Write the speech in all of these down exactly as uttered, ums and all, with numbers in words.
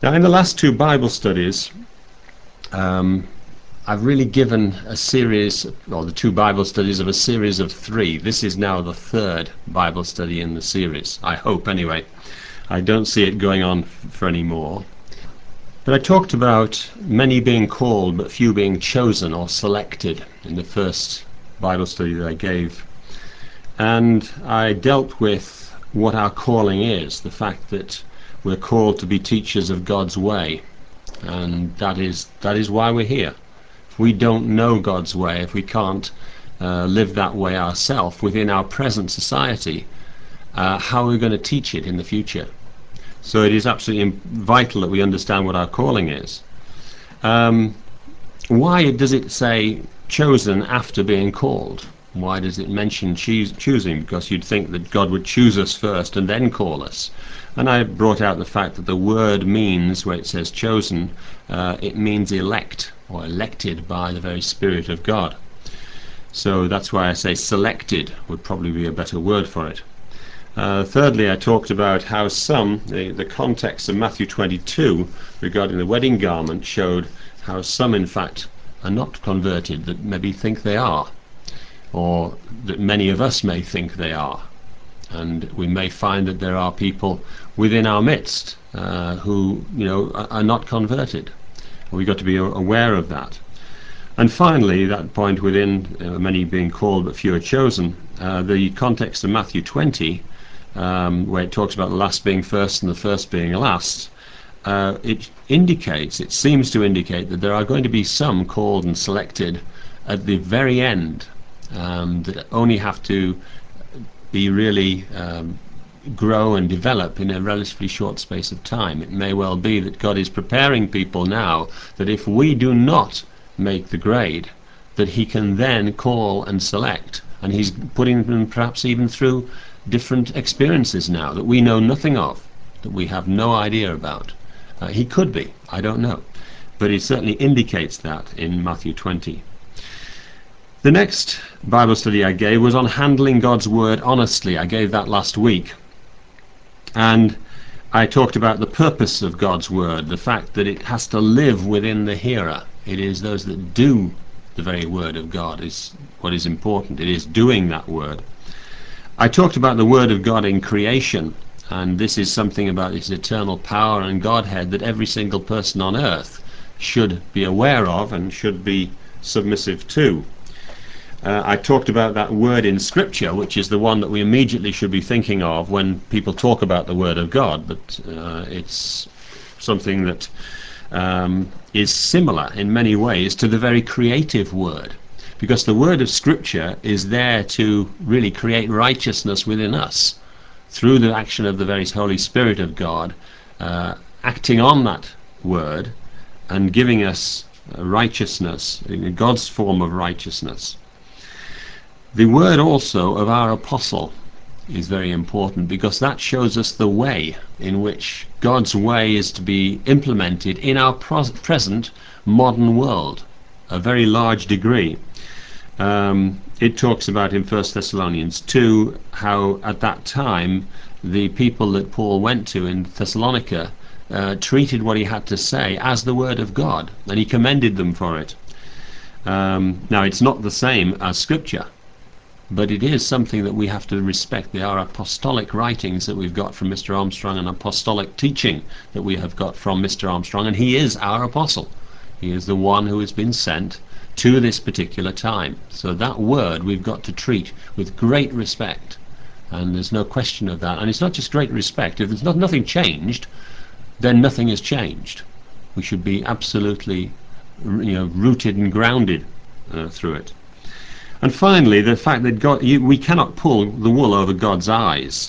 Now, in the last two Bible studies, um, I've really given a series, or the two Bible studies of a series of three. This is now the third Bible study in the series, I hope anyway. I don't see it going on for any more. But I talked about many being called but few being chosen or selected in the first Bible study that I gave. And I dealt with what our calling is, the fact that we're called to be teachers of God's way. And that is, that is why we're here. If we don't know God's way, if we can't uh, live that way ourselves within our present society, uh, how are we going to teach it in the future? So it is absolutely vital that we understand what our calling is. Um, why does it say chosen after being called? Why does it mention choose, choosing? Because you'd think that God would choose us first and then call us. And I brought out the fact that the word means, where it says chosen, uh, it means elect, or elected by the very Spirit of God. So that's why I say selected would probably be a better word for it. Uh, thirdly, I talked about how some, the, the context of Matthew twenty-two regarding the wedding garment showed how some in fact are not converted, that maybe think they are, or that many of us may think they are. And we may find that there are people within our midst uh, who, you know, are, are not converted. We've got to be aware of that. And finally, that point within uh, many being called but few are chosen, uh, the context of Matthew twenty, um, where it talks about the last being first and the first being last, uh, it indicates, it seems to indicate that there are going to be some called and selected at the very end, um, that only have to be really um, grow and develop in a relatively short space of time. It may well be that God is preparing people now that if we do not make the grade, that he can then call and select, and he's putting them perhaps even through different experiences now that we know nothing of, that we have no idea about. Uh, he could be, I don't know, but it certainly indicates that in Matthew twenty. The next Bible study I gave was on handling God's word honestly. I gave that last week. And I talked about the purpose of God's word, the fact that it has to live within the hearer. It is those that do the very word of God is what is important. It is doing that word. I talked about the word of God in creation, and this is something about its eternal power and Godhead that every single person on earth should be aware of and should be submissive to. Uh, I talked about that word in Scripture, which is the one that we immediately should be thinking of when people talk about the Word of God, but uh, it's something that um, is similar in many ways to the very creative Word, because the Word of Scripture is there to really create righteousness within us through the action of the very Holy Spirit of God, uh, acting on that Word and giving us righteousness, God's form of righteousness. The word also of our apostle is very important, because that shows us the way in which God's way is to be implemented in our present modern world, a very large degree. Um, it talks about in First Thessalonians two how at that time the people that Paul went to in Thessalonica uh, treated what he had to say as the word of God, and he commended them for it. Um, now it's not the same as Scripture, but it is something that we have to respect. They are apostolic writings that we've got from Mister Armstrong, and apostolic teaching that we have got from Mister Armstrong, and he is our apostle. He is the one who has been sent to this particular time. So that word we've got to treat with great respect, and there's no question of that. And it's not just great respect. If there's not nothing changed, then nothing has changed. We should be absolutely, you know, rooted and grounded uh, through it. And finally, the fact that God, you, we cannot pull the wool over God's eyes.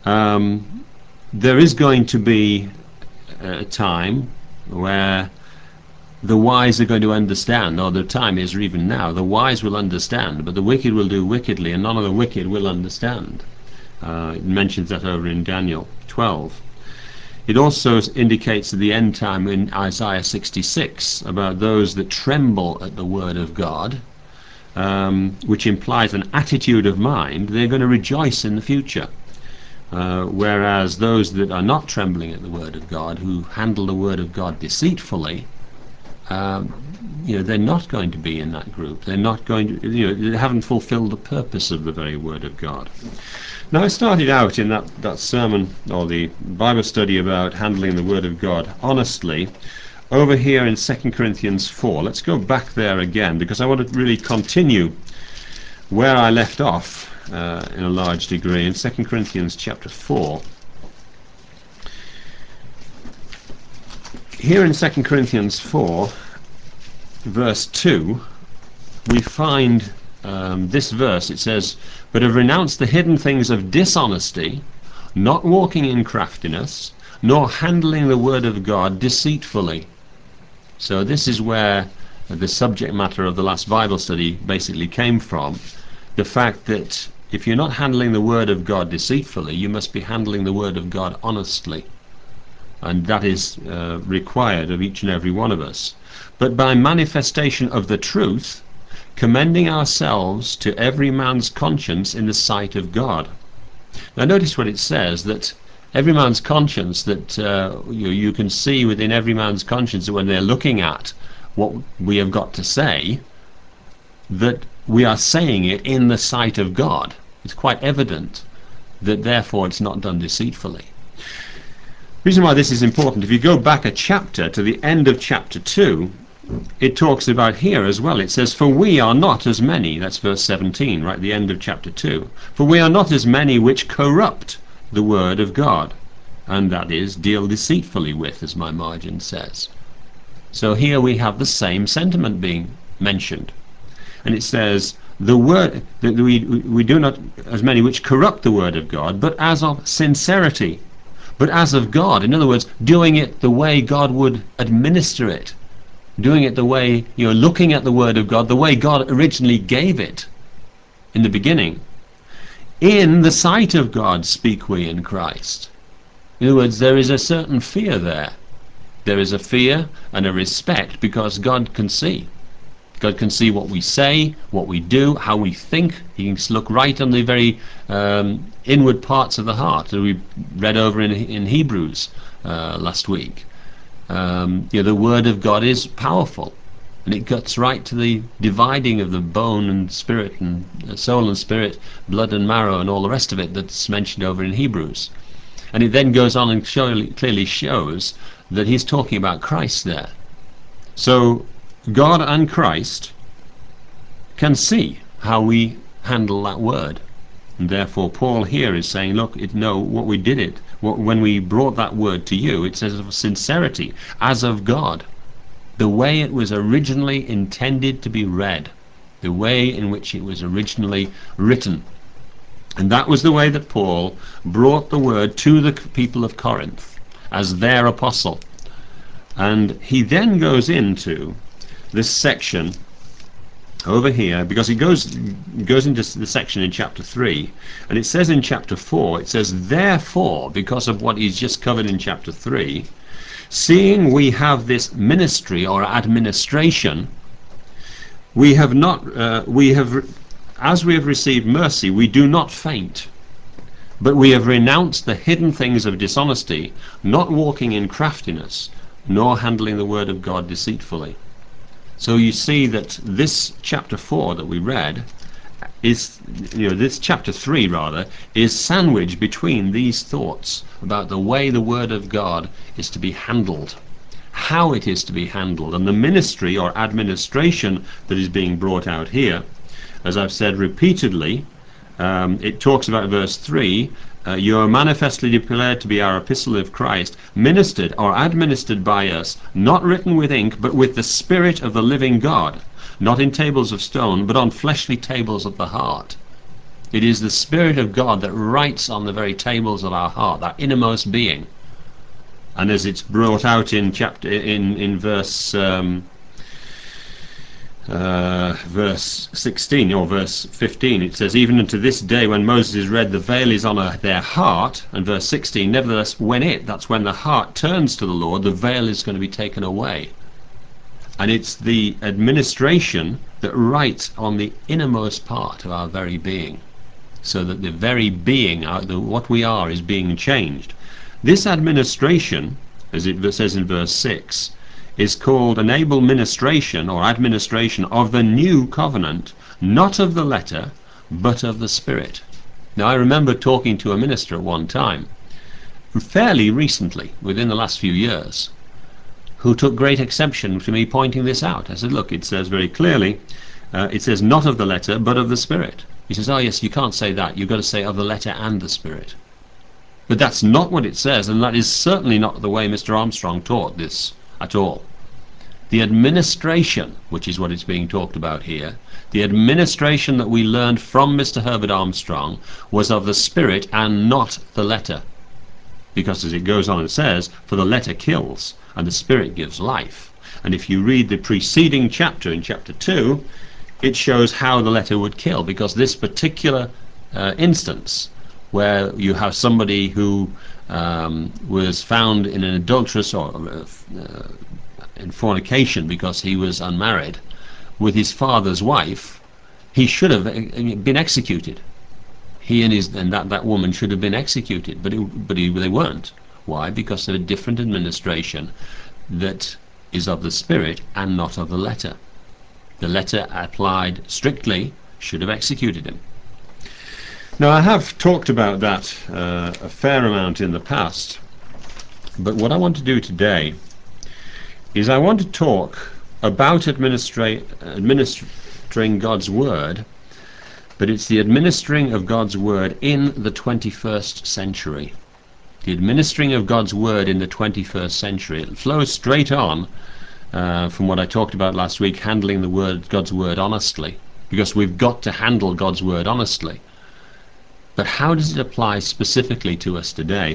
Um, there is going to be a time where the wise are going to understand, or the time is even now, the wise will understand, but the wicked will do wickedly, and none of the wicked will understand. Uh, it mentions that over in Daniel twelve. It also indicates at the end time in Isaiah sixty-six about those that tremble at the word of God, Um, which implies an attitude of mind. They're going to rejoice in the future. Uh, whereas those that are not trembling at the word of God, who handle the word of God deceitfully, um, you know, they're not going to be in that group. They're not going to, you know, they haven't fulfilled the purpose of the very word of God. Now, I started out in that, that sermon, or the Bible study, about handling the word of God honestly, over here in Second Corinthians four. Let's go back there again, because I want to really continue where I left off uh, in a large degree, in Second Corinthians chapter four. Here in Second Corinthians four, verse two, we find um, this verse. It says, "But have renounced the hidden things of dishonesty, not walking in craftiness, nor handling the word of God deceitfully." So this is where the subject matter of the last Bible study basically came from. The fact that if you're not handling the word of God deceitfully, you must be handling the word of God honestly. And that is uh, required of each and every one of us. "But by manifestation of the truth, commending ourselves to every man's conscience in the sight of God." Now notice what it says, that every man's conscience, that uh, you, you can see within every man's conscience that when they're looking at what we have got to say, that we are saying it in the sight of God. It's quite evident that therefore it's not done deceitfully. The reason why this is important, if you go back a chapter to the end of chapter two, it talks about here as well. It says, "For we are not as many," that's verse seventeen, right at the end of chapter two, "for we are not as many which corrupt the word of God," and that is, deal deceitfully with, as my margin says. So here we have the same sentiment being mentioned. And it says, "The word that we, we do not as many which corrupt the word of God, but as of sincerity, but as of God." In other words, doing it the way God would administer it, doing it the way, you know, looking at the word of God the way God originally gave it in the beginning. "In the sight of God speak we in Christ." In other words, there is a certain fear there. There is a fear and a respect, because God can see. God can see what we say, what we do, how we think. He can look right on the very um, inward parts of the heart that we read over in, in Hebrews uh, last week. Um, you know, the word of God is powerful, and it gets right to the dividing of the bone and spirit, and uh, soul and spirit, blood and marrow, and all the rest of it that's mentioned over in Hebrews. And it then goes on and show, clearly shows that he's talking about Christ there. So God and Christ can see how we handle that word. And therefore Paul here is saying, look, it, no, what we did it, what, when we brought that word to you, it says of sincerity, as of God, the way it was originally intended to be read, the way in which it was originally written. And that was the way that Paul brought the word to the people of Corinth as their apostle. And he then goes into this section over here, because he goes goes into the section in chapter three, and it says in chapter four, it says, "Therefore," because of what he's just covered in chapter three, "seeing we have this ministry or administration, we have not uh, we have as we have received mercy, we do not faint, but we have renounced the hidden things of dishonesty, not walking in craftiness, nor handling the word of God deceitfully." So you see that this chapter four that we read is, you know, this chapter three rather, is sandwiched between these thoughts about the way the word of God is to be handled, how it is to be handled, and the ministry or administration that is being brought out here. As I've said repeatedly, um, it talks about verse three, uh, "You are manifestly declared to be our epistle of Christ, ministered or administered by us, not written with ink, but with the Spirit of the living God, not in tables of stone, but on fleshly tables of the heart." It is the Spirit of God that writes on the very tables of our heart, our innermost being. And as it's brought out in chapter in in verse um, Uh, verse sixteen or verse fifteen, it says, "Even unto this day when Moses is read, the veil is on a, their heart." And verse sixteen, "Nevertheless, when it," that's when the heart turns to the Lord, "the veil is going to be taken away." And it's the administration that writes on the innermost part of our very being. so that the very being, uh, the, what we are, is being changed. This administration, as it says in verse six, is called an able ministration or administration of the new covenant, not of the letter, but of the Spirit. Now, I remember talking to a minister at one time, fairly recently, within the last few years, who took great exception to me pointing this out. I said, look, it says very clearly, uh, it says not of the letter, but of the Spirit. He says, oh yes, you can't say that. You've got to say of the letter and the Spirit. But that's not what it says, and that is certainly not the way Mister Armstrong taught this at all. The administration, which is what is being talked about here, the administration that we learned from Mister Herbert Armstrong was of the Spirit and not the letter. Because as it goes on and says, for the letter kills and the Spirit gives life. And if you read the preceding chapter, in chapter two, it shows how the letter would kill, because this particular uh, instance where you have somebody who um, was found in an adulterous or uh, in fornication because he was unmarried with his father's wife, he should have been executed. He and his and that, that woman should have been executed, but it, but he, they weren't. Why? Because of a different administration that is of the Spirit and not of the letter. The letter applied strictly should have executed him. Now, I have talked about that uh, a fair amount in the past, but what I want to do today is I want to talk about administra administering God's Word, but it's the administering of God's Word in the twenty-first century. The administering of God's Word in the twenty-first century. It flows straight on uh, from what I talked about last week, handling the word, God's Word honestly, because we've got to handle God's Word honestly. But how does it apply specifically to us today?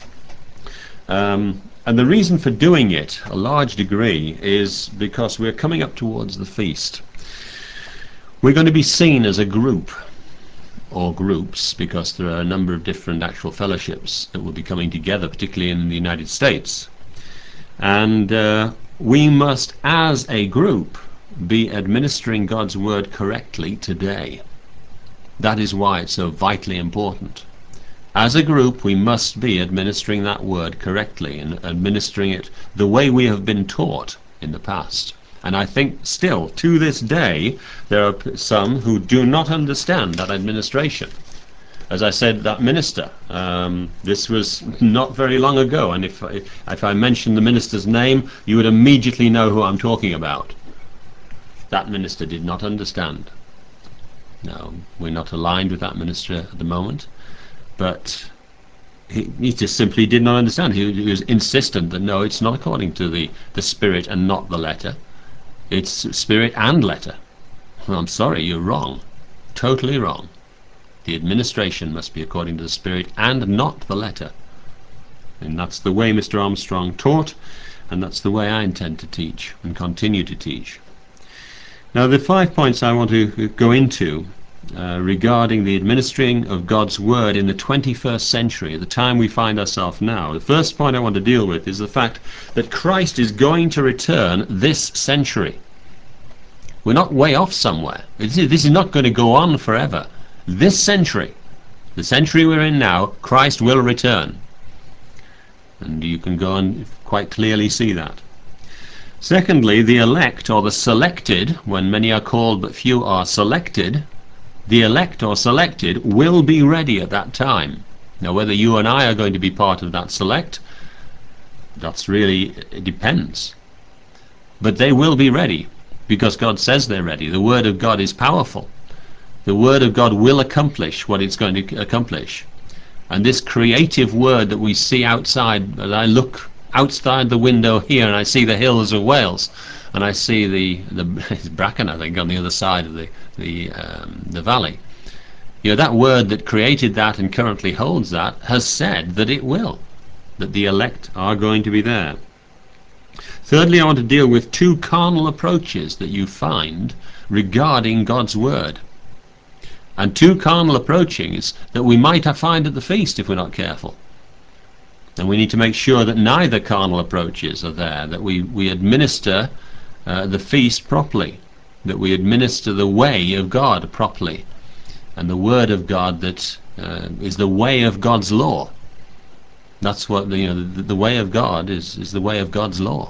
Um, and the reason for doing it, a large degree, is because we're coming up towards the feast. We're going to be seen as a group, or groups, because there are a number of different actual fellowships that will be coming together, particularly in the United States. And uh, we must, as a group, be administering God's Word correctly today. That is why it's so vitally important. As a group, we must be administering that word correctly and administering it the way we have been taught in the past. And I think still, to this day, there are some who do not understand that administration. As I said, that minister, um, this was not very long ago, and if, if I mention the minister's name, you would immediately know who I'm talking about. That minister did not understand. No, we're not aligned with that minister at the moment, but he, he just simply did not understand. He, he was insistent that no, it's not according to the, the Spirit and not the letter. It's Spirit and letter. Well, I'm sorry, you're wrong. Totally wrong. The administration must be according to the Spirit and not the letter. And that's the way Mister Armstrong taught, and that's the way I intend to teach and continue to teach. Now, the five points I want to go into uh, regarding the administering of God's Word in the twenty-first century, at the time we find ourselves now. The first point I want to deal with is the fact that Christ is going to return this century. We're not way off somewhere. This is not going to go on forever. This century, the century we're in now, Christ will return. And you can go and quite clearly see that. Secondly, the elect, or the selected, when many are called but few are selected, the elect or selected will be ready at that time. Now, whether you and I are going to be part of that select, that's really, it depends. But they will be ready, because God says they're ready. The Word of God is powerful. The Word of God will accomplish what it's going to accomplish. And this creative Word that we see outside, as I look outside the window here and I see the hills of Wales, and I see the, the it's Bracken, I think, on the other side of the, the, um, the valley. You know, that Word that created that and currently holds that has said that it will, that the elect are going to be there. Thirdly, I want to deal with two carnal approaches that you find regarding God's Word. And two carnal approaches that we might find at the feast if we're not careful. And we need to make sure that neither carnal approaches are there, that we, we administer uh, the feast properly, that we administer the way of God properly. and the Word of God that uh, is the way of God's law. That's what the, you know, the, the way of God is, is the way of God's law.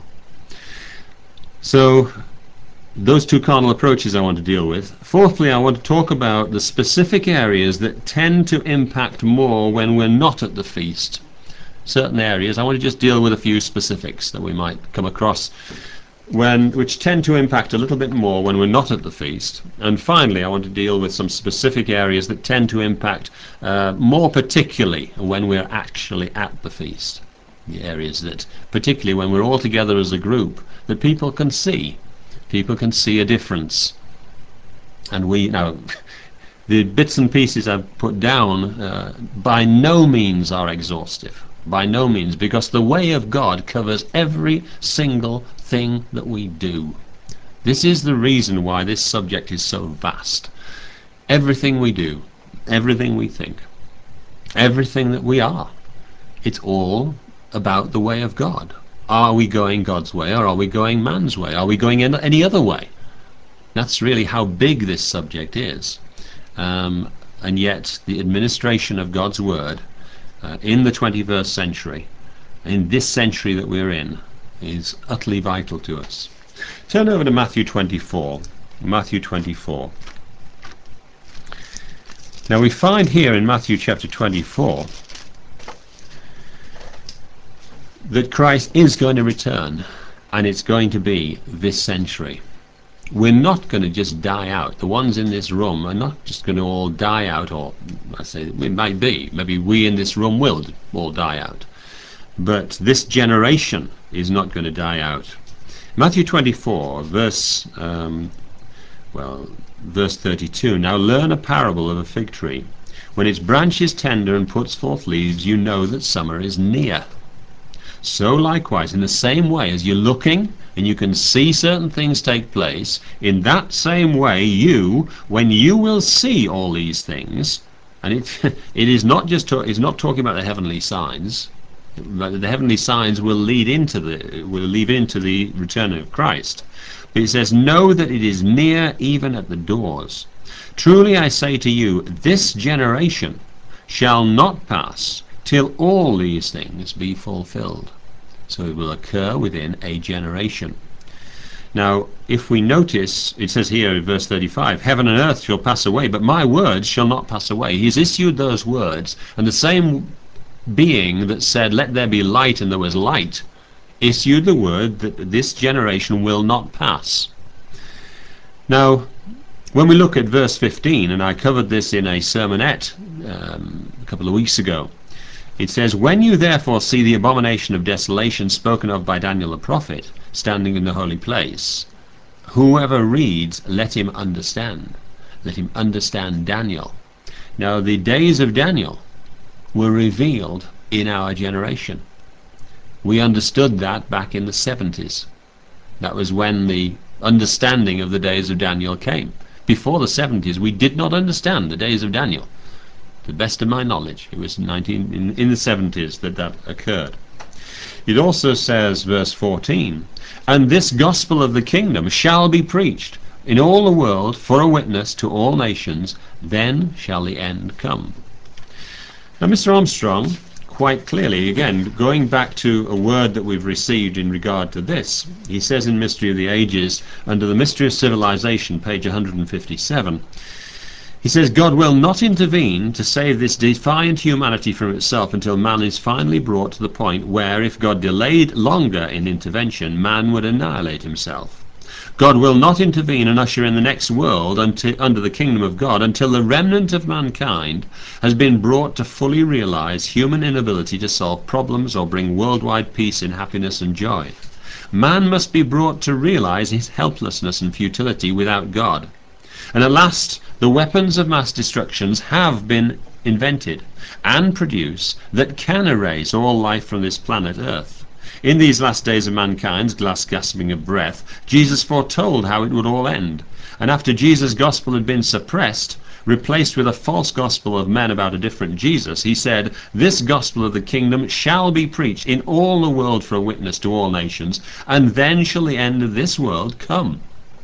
So those two carnal approaches I want to deal with. Fourthly, I want to talk about the specific areas that tend to impact more when we're not at the feast. Certain areas, I want to just deal with a few specifics that we might come across when, which tend to impact a little bit more when we're not at the feast. And finally, I want to deal with some specific areas that tend to impact uh, more particularly when we're actually at the feast. The areas that, particularly when we're all together as a group, that people can see. People can see a difference. And we, now, the bits and pieces I've put down uh, by no means are exhaustive. By no means, because the way of God covers every single thing that we do. This is the reason why this subject is so vast. Everything we do, everything we think, everything that we are, it's all about the way of God. Are we going God's way, or are we going man's way? Are we going in any other way? That's really how big this subject is. Um, and yet the administration of God's word uh, in the twenty-first century, in this century that we're in, is utterly vital to us. Turn over to Matthew twenty-four. Matthew twenty-four. Now we find here in Matthew chapter twenty-four that Christ is going to return, and it's going to be this century. We're not going to just die out. The ones in this room are not just going to all die out, or I say it might be. Maybe we in this room will all die out. But this generation is not going to die out. Matthew twenty-four, verse um, well, verse thirty-two. Now learn a parable of a fig tree. When its branch is tender and puts forth leaves, you know that summer is near. So likewise, in the same way as you're looking and you can see certain things take place, in that same way you, when you will see all these things, and it it is not just to, it's not talking about the heavenly signs, but the heavenly signs will lead into the will lead into the return of Christ. But it says, know that it is near, even at the doors. Truly I say to you, this generation shall not pass till all these things be fulfilled. So it will occur within a generation. Now, if we notice, it says here in verse thirty-five, heaven and earth shall pass away, but my words shall not pass away. He's issued those words, and the same being that said, let there be light, and there was light, issued the word that this generation will not pass. Now, when we look at verse fifteen, and I covered this in a sermonette um, a couple of weeks ago, it says, when you therefore see the abomination of desolation spoken of by Daniel the prophet, standing in the holy place, whoever reads, let him understand. Let him understand Daniel. Now, the days of Daniel were revealed in our generation. We understood that back in the seventies. That was when the understanding of the days of Daniel came. Before the seventies, we did not understand the days of Daniel. To the best of my knowledge, it was nineteen, in, in the seventies that that occurred. It also says, verse fourteen, and this gospel of the kingdom shall be preached in all the world for a witness to all nations, then shall the end come. Now, Mister Armstrong, quite clearly, again, going back to a word that we've received in regard to this, he says in Mystery of the Ages, under the Mystery of Civilization, page one hundred fifty-seven, he says, God will not intervene to save this defiant humanity from itself until man is finally brought to the point where, if God delayed longer in intervention, man would annihilate himself. God will not intervene and usher in the next world until, under the kingdom of God, until the remnant of mankind has been brought to fully realize human inability to solve problems or bring worldwide peace and happiness and joy. Man must be brought to realize his helplessness and futility without God. And at last, the weapons of mass destructions have been invented and produced that can erase all life from this planet Earth. In these last days of mankind's last gasping of breath, Jesus foretold how it would all end. And after Jesus' gospel had been suppressed, replaced with a false gospel of men about a different Jesus, he said, this gospel of the kingdom shall be preached in all the world for a witness to all nations, and then shall the end of this world come.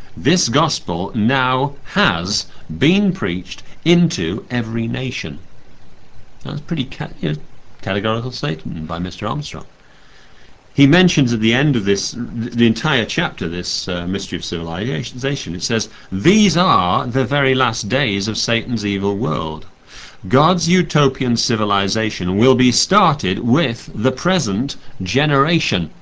This gospel now has been preached into every nation. That's a pretty ca- you know, categorical statement by Mister Armstrong. He mentions at the end of this, the entire chapter, this uh, mystery of civilization, it says, these are the very last days of Satan's evil world. God's utopian civilization will be started with the present generation.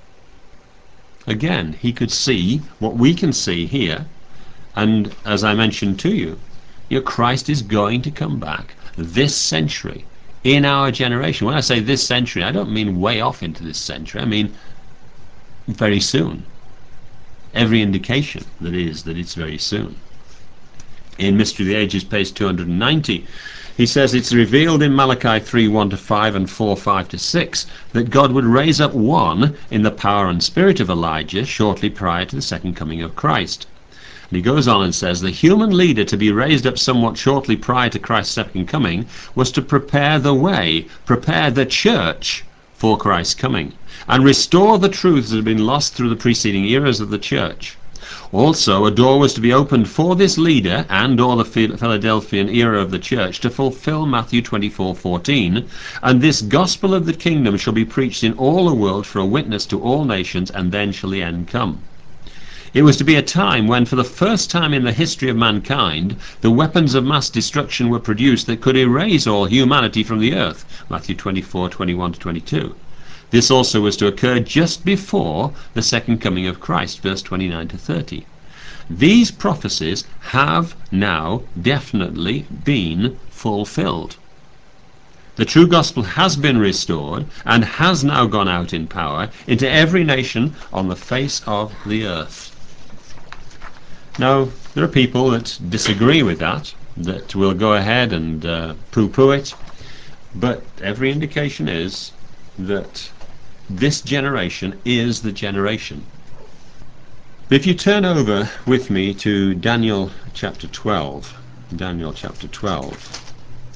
Again, he could see what we can see here, and as I mentioned to you, you know, Christ is going to come back this century, in our generation. When I say this century, I don't mean way off into this century, I mean very soon. Every indication that is that it's very soon. In Mystery of the Ages, page two hundred ninety, he says it's revealed in Malachi three, one to five and four, five to six that God would raise up one in the power and spirit of Elijah shortly prior to the second coming of Christ. And he goes on and says the human leader to be raised up somewhat shortly prior to Christ's second coming was to prepare the way, prepare the church for Christ's coming, and restore the truths that had been lost through the preceding eras of the church. Also, a door was to be opened for this leader and or the Philadelphian era of the church to fulfill Matthew twenty-four fourteen, and this gospel of the kingdom shall be preached in all the world for a witness to all nations, and then shall the end come. It was to be a time when, for the first time in the history of mankind, the weapons of mass destruction were produced that could erase all humanity from the earth. Matthew twenty-four, twenty-one to twenty-two. This also was to occur just before the second coming of Christ, verse twenty-nine to thirty. These prophecies have now definitely been fulfilled. The true gospel has been restored and has now gone out in power into every nation on the face of the earth. Now, there are people that disagree with that, that will go ahead and uh, poo-poo it, but every indication is that this generation is the generation. If you turn over with me to Daniel chapter twelve, Daniel chapter twelve,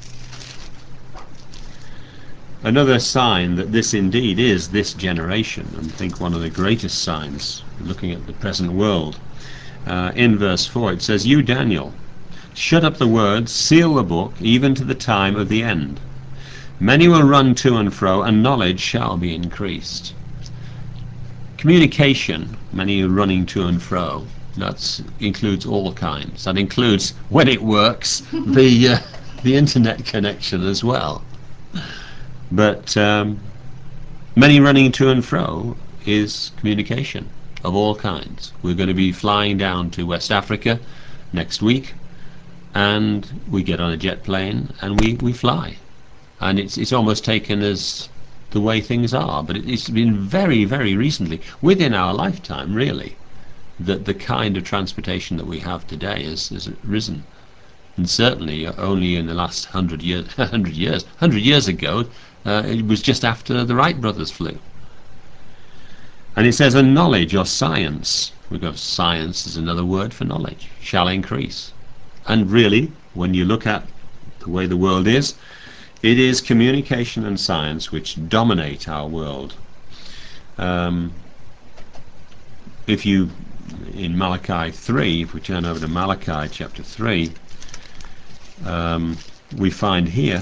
another sign that this indeed is this generation, and I think one of the greatest signs looking at the present world. Uh, in verse four it says, you Daniel, shut up the words, seal the book, even to the time of the end. Many will run to and fro, and knowledge shall be increased. Communication, many running to and fro, that includes all kinds. That includes, when it works, the uh, the internet connection as well. But um, many running to and fro is communication of all kinds. We're going to be flying down to West Africa next week, and we get on a jet plane and we, we fly. And it's, it's almost taken as the way things are, but it's been very, very recently, within our lifetime really, that the kind of transportation that we have today has, has risen. And certainly only in the last hundred years, hundred years, hundred years ago, uh, it was just after the Wright brothers flew. And it says, and knowledge or science, we've got science is another word for knowledge, shall increase. And really, when you look at the way the world is, it is communication and science which dominate our world. Um, if you, in Malachi three, if we turn over to Malachi chapter three, um, we find here,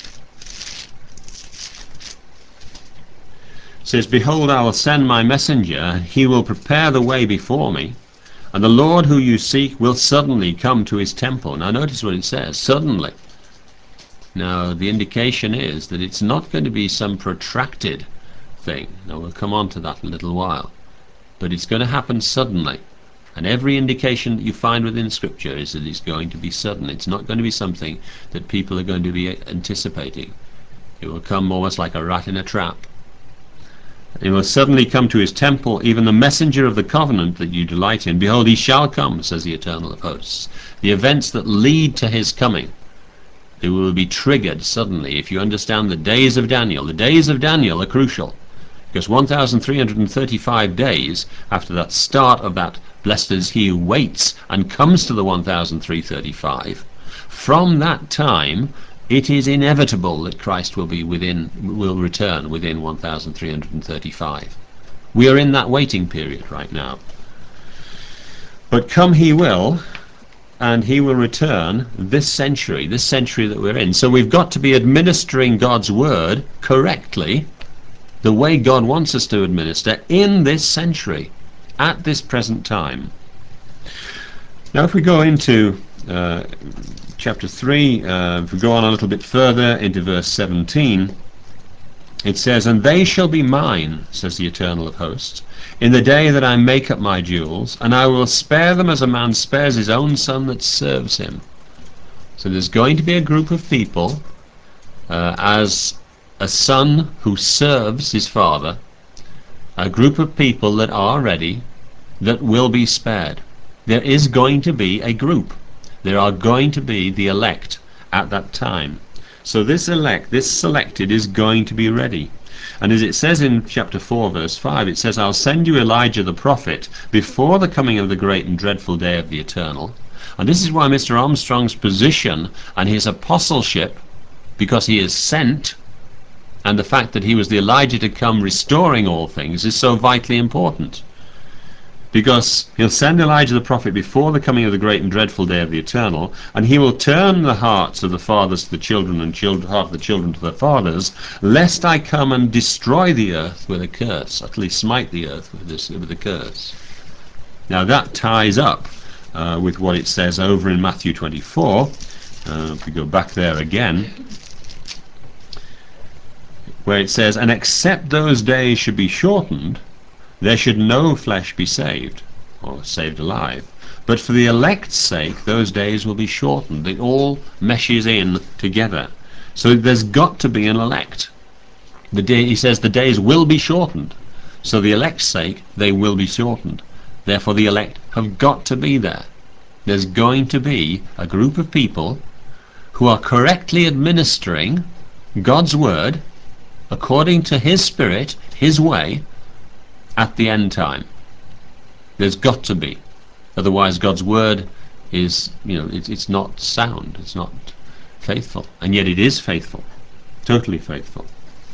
it says, behold, I will send my messenger, and he will prepare the way before me, and the Lord who you seek will suddenly come to his temple. Now notice what it says, suddenly. Now the indication is that it's not going to be some protracted thing. Now we'll come on to that in a little while. But it's going to happen suddenly. And every indication that you find within Scripture is that it's going to be sudden. It's not going to be something that people are going to be anticipating. It will come almost like a rat in a trap. He will suddenly come to his temple, even the messenger of the covenant that you delight in. Behold, he shall come, says the Eternal of Hosts. The events that lead to his coming, they will be triggered suddenly. If you understand the days of Daniel, the days of Daniel are crucial, because one thousand three hundred thirty-five days after that start of that blessed is he who waits and comes to the one thousand three hundred thirty-five, from that time it is inevitable that Christ will be within, will return within one thousand three hundred thirty-five. We are in that waiting period right now. But come he will, and he will return this century, this century that we're in. So we've got to be administering God's word correctly, the way God wants us to administer in this century, at this present time. Now if we go into uh, chapter three, uh, if we go on a little bit further into verse seventeen, it says, "And they shall be mine, says the Eternal of hosts, in the day that I make up my jewels, and I will spare them as a man spares his own son that serves him." So there's going to be a group of people, uh, as a son who serves his father, a group of people that are ready, that will be spared. There is going to be a group. There are going to be the elect at that time. So this elect, this selected, is going to be ready. And as it says in chapter four, verse five, it says, "I'll send you Elijah the prophet before the coming of the great and dreadful day of the Eternal." And this is why Mister Armstrong's position and his apostleship, because he is sent, and the fact that he was the Elijah to come restoring all things, is so vitally important. Because he'll send Elijah the prophet before the coming of the great and dreadful day of the Eternal, and he will turn the hearts of the fathers to the children, and children, heart of the children to their fathers, lest I come and destroy the earth with a curse, utterly smite the earth with, this, with a curse. Now that ties up uh, with what it says over in Matthew twenty-four. Uh, if we go back there again, where it says, "And except those days should be shortened, there should no flesh be saved," or saved alive. "But for the elect's sake, those days will be shortened." It all meshes in together. So there's got to be an elect. The day, he says, the days will be shortened. So the elect's sake, they will be shortened. Therefore the elect have got to be there. There's going to be a group of people who are correctly administering God's word according to his spirit, his way, at the end time. There's got to be. Otherwise God's word is, you know, it, it's not sound, it's not faithful. And yet it is faithful, totally faithful.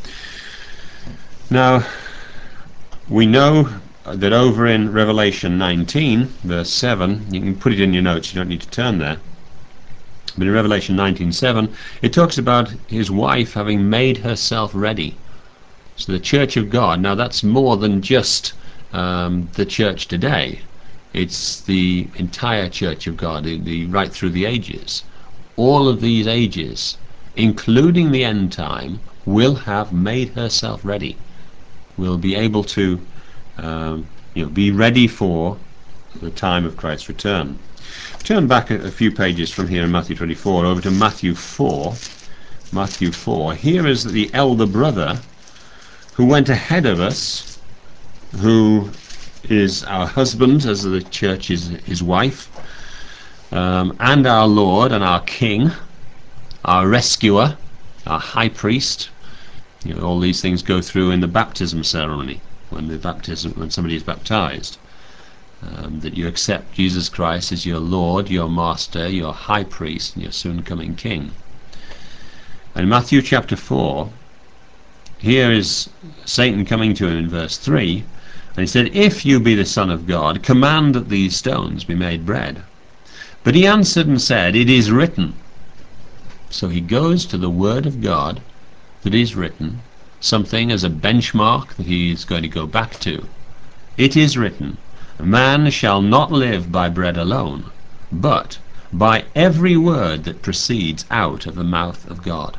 Now we know that over in Revelation nineteen verse seven, you can put it in your notes, you don't need to turn there, but in Revelation nineteen seven it talks about his wife having made herself ready. So the church of God, now that's more than just um, the church today. It's the entire church of God, the, the, right through the ages. All of these ages, including the end time, will have made herself ready. Will be able to um, you know, be ready for the time of Christ's return. Turn back a, a few pages from here in Matthew twenty-four over to Matthew four. Matthew four. Here is the elder brother who went ahead of us, who is our husband, as the church is his wife, um, and our Lord and our King, our rescuer, our high priest. You know, all these things go through in the baptism ceremony, when the baptism, when somebody is baptized, um, that you accept Jesus Christ as your Lord, your Master, your high priest, and your soon-coming King. And Matthew chapter four, here is Satan coming to him in verse three, and he said, "If you be the Son of God, command that these stones be made bread." But he answered and said, "It is written." So he goes to the word of God that is written, something as a benchmark that he is going to go back to. It is written, "Man shall not live by bread alone, but by every word that proceeds out of the mouth of God."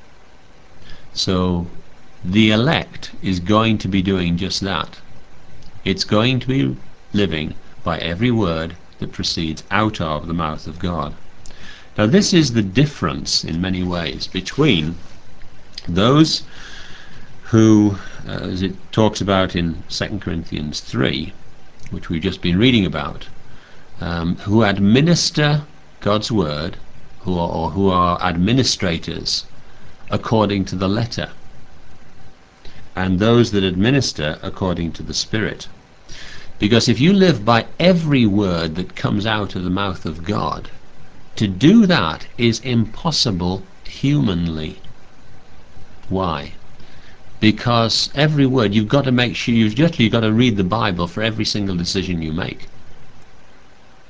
So the elect is going to be doing just that. It's going to be living by every word that proceeds out of the mouth of God. Now this is the difference in many ways between those who, uh, as it talks about in Second Corinthians three, which we've just been reading about, um, who administer God's word, who are, or who are administrators according to the letter, and those that administer according to the Spirit. Because if you live by every word that comes out of the mouth of God, to do that is impossible humanly. Why? Because every word, you've got to make sure, you've just you've got to read the Bible for every single decision you make.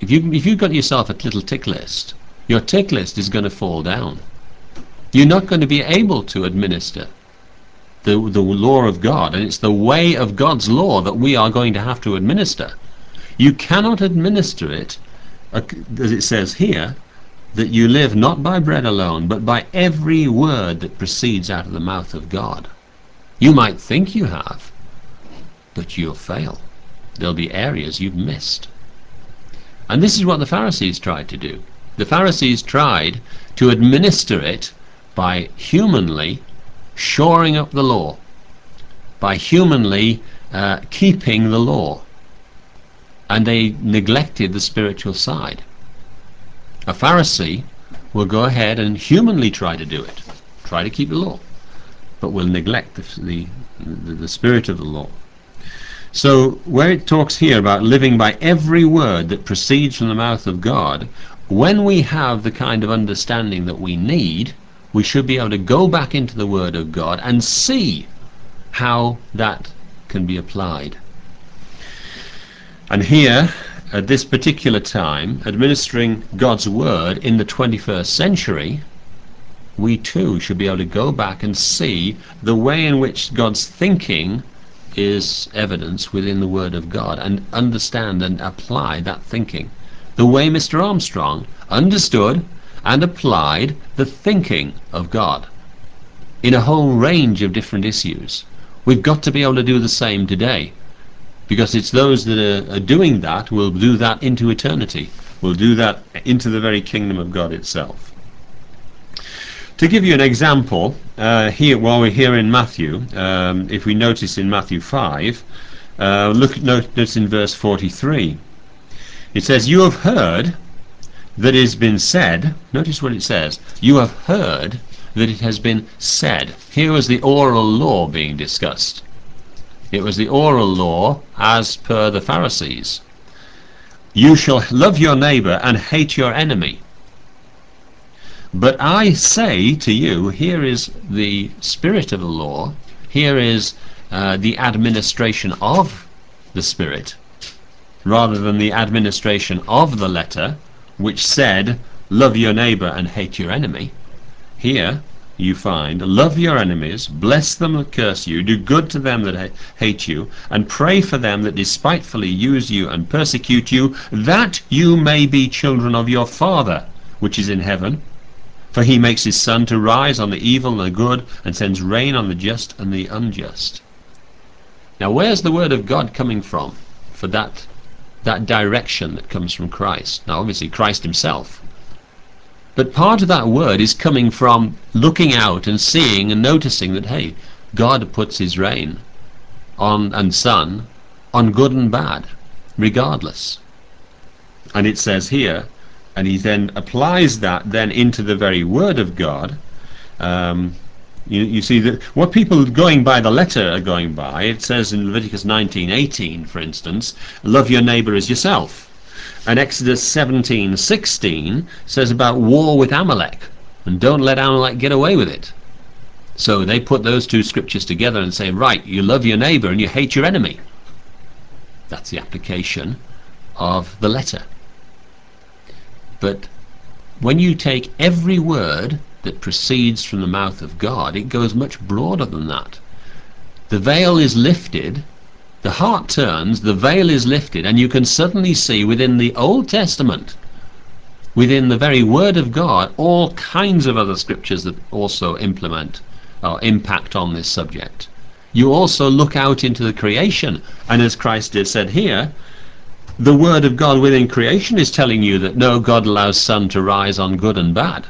If, you, if you've got yourself a little tick list, your tick list is going to fall down. You're not going to be able to administer the, the law of God, and it's the way of God's law that we are going to have to administer. You cannot administer it, as it says here, that you live not by bread alone, but by every word that proceeds out of the mouth of God. You might think you have, but you'll fail. There'll be areas you've missed. And this is what the Pharisees tried to do. The Pharisees tried to administer it by humanly shoring up the law, by humanly uh, keeping the law, and they neglected the spiritual side. A Pharisee will go ahead and humanly try to do it, try to keep the law, but will neglect the, the, the, the spirit of the law. So where it talks here about living by every word that proceeds from the mouth of God, when we have the kind of understanding that we need, we should be able to go back into the Word of God and see how that can be applied. And here, at this particular time, administering God's Word in the twenty-first century, we too should be able to go back and see the way in which God's thinking is evidence within the Word of God, and understand and apply that thinking. The way Mister Armstrong understood and applied the thinking of God in a whole range of different issues. We've got to be able to do the same today, because it's those that are, are doing that will do that into eternity, will do that into the very kingdom of God itself. To give you an example, uh, here while we're here in Matthew, um, if we notice in Matthew five, uh, look, notice in verse forty-three, it says, "You have heard that it has been said," notice what it says, "you have heard that it has been said." Here was the oral law being discussed. It was the oral law as per the Pharisees. "You shall love your neighbor and hate your enemy. But I say to you," here is the spirit of the law, here is uh, the administration of the Spirit, rather than the administration of the letter, which said, "Love your neighbor and hate your enemy." Here you find, "Love your enemies, bless them that curse you, do good to them that ha hate you, and pray for them that despitefully use you and persecute you, that you may be children of your Father which is in heaven. For he makes his sun to rise on the evil and the good, and sends rain on the just and the unjust." Now where's the word of God coming from for that, that direction that comes from Christ? Now obviously Christ himself. But part of that word is coming from looking out and seeing and noticing that, hey, God puts his rain on and sun on good and bad, regardless. And it says here, and he then applies that then into the very word of God. Um, you, you see that what people going by the letter are going by, it says in Leviticus nineteen eighteen, for instance, "Love your neighbor as yourself." And Exodus seventeen sixteen says about war with Amalek, and don't let Amalek get away with it. So they put those two scriptures together and say, right, you love your neighbor and you hate your enemy. That's the application of the letter. But when you take every word that proceeds from the mouth of God, it goes much broader than that. The veil is lifted, the heart turns, the veil is lifted, and you can suddenly see within the Old Testament, within the very Word of God, all kinds of other scriptures that also implement or impact on this subject. You also look out into the creation, and as Christ did said here, the Word of God within creation is telling you that no, God allows sun to rise on good and bad.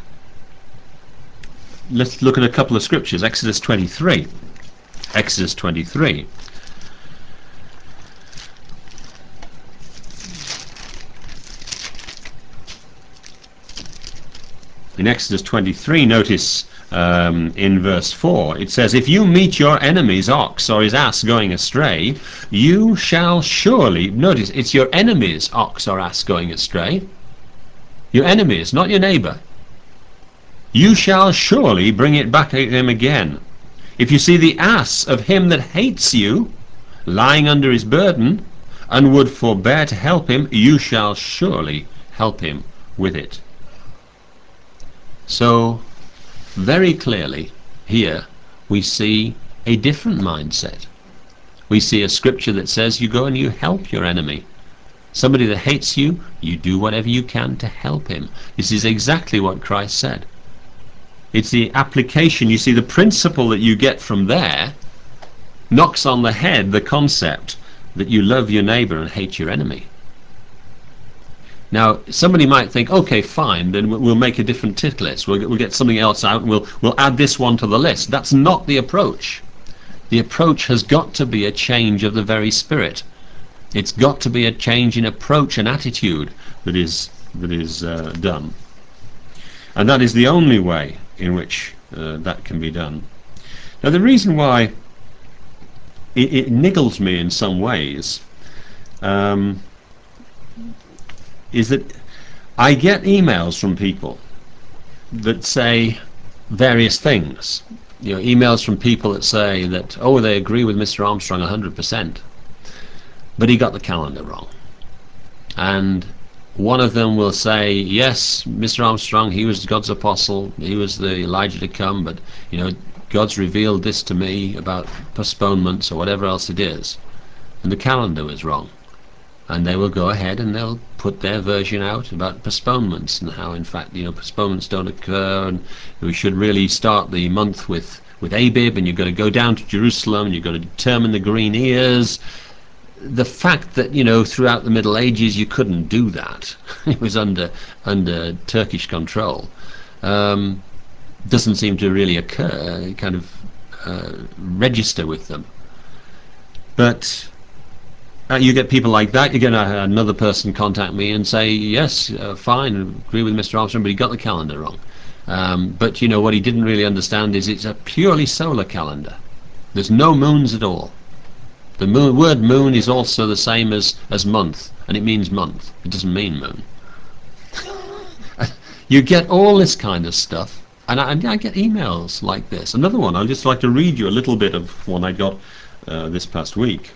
Let's look at a couple of scriptures. Exodus twenty-three. Exodus twenty-three. In Exodus twenty-three, notice um, in verse four, it says, "If you meet your enemy's ox or his ass going astray, you shall surely," notice, it's your enemy's ox or ass going astray, your enemy's, not your neighbor, "you shall surely bring it back to him again. If you see the ass of him that hates you lying under his burden, and would forbear to help him, you shall surely help him with it. So, very clearly, here we see a different mindset. We see a scripture that says you go and you help your enemy. Somebody that hates you, you do whatever you can to help him. This is exactly what Christ said. It's the application, you see, the principle that you get from there knocks on the head the concept that you love your neighbor and hate your enemy. Now, somebody might think, okay, fine, then we'll make a different tick list. We'll, we'll get something else out and we'll, we'll add this one to the list. That's not the approach. The approach has got to be a change of the very spirit. It's got to be a change in approach and attitude that is, that is uh, done. And that is the only way in which uh, that can be done. Now, the reason why it, it niggles me in some ways um, is that I get emails from people that say various things. You know, emails from people that say that, oh, they agree with Mister Armstrong one hundred percent, but he got the calendar wrong. And one of them will say, yes, Mister Armstrong, he was God's apostle, he was the Elijah to come, but, you know, God's revealed this to me about postponements or whatever else it is, and the calendar was wrong. And they will go ahead and they'll put their version out about postponements and how, in fact, you know, postponements don't occur, and we should really start the month with, with Abib, and you've got to go down to Jerusalem, and you've got to determine the green ears. The fact that, you know, throughout the Middle Ages you couldn't do that, it was under under Turkish control, um, doesn't seem to really occur, kind of uh, register with them. But uh, you get people like that. You get uh, another person contact me and say, yes, uh, fine, agree with Mister Armstrong, but he got the calendar wrong. Um, but, you know, what he didn't really understand is it's a purely solar calendar. There's no moons at all. The moon, word moon is also the same as, as month, and it means month. It doesn't mean moon. You get all this kind of stuff, and I, I get emails like this. Another one, I'd just like to read you a little bit of one I got uh, this past week.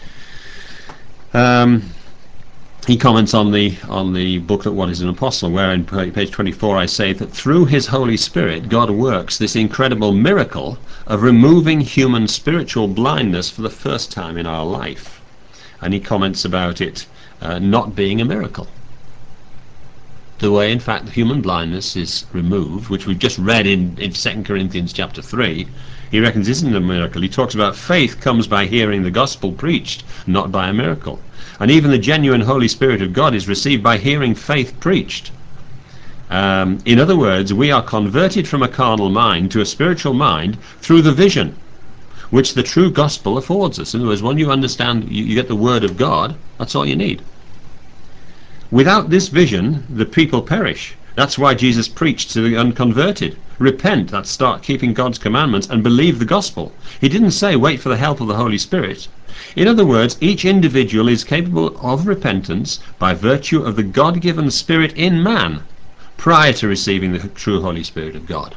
Um, he comments on the on the booklet What is an Apostle, where in page twenty-four I say that through his Holy Spirit God works this incredible miracle of removing human spiritual blindness for the first time in our life. And he comments about it uh, not being a miracle. The way, in fact, human blindness is removed, which we've just read in, in Second Corinthians chapter three, he reckons isn't a miracle. He talks about faith comes by hearing the gospel preached, not by a miracle. And even the genuine Holy Spirit of God is received by hearing faith preached. Um, in other words, we are converted from a carnal mind to a spiritual mind through the vision which the true gospel affords us. In other words, when you understand, you, you get the word of God, that's all you need. Without this vision, the people perish. That's why Jesus preached to the unconverted. Repent, that's start keeping God's commandments, and believe the gospel. He didn't say wait for the help of the Holy Spirit. In other words, each individual is capable of repentance by virtue of the God-given Spirit in man prior to receiving the true Holy Spirit of God.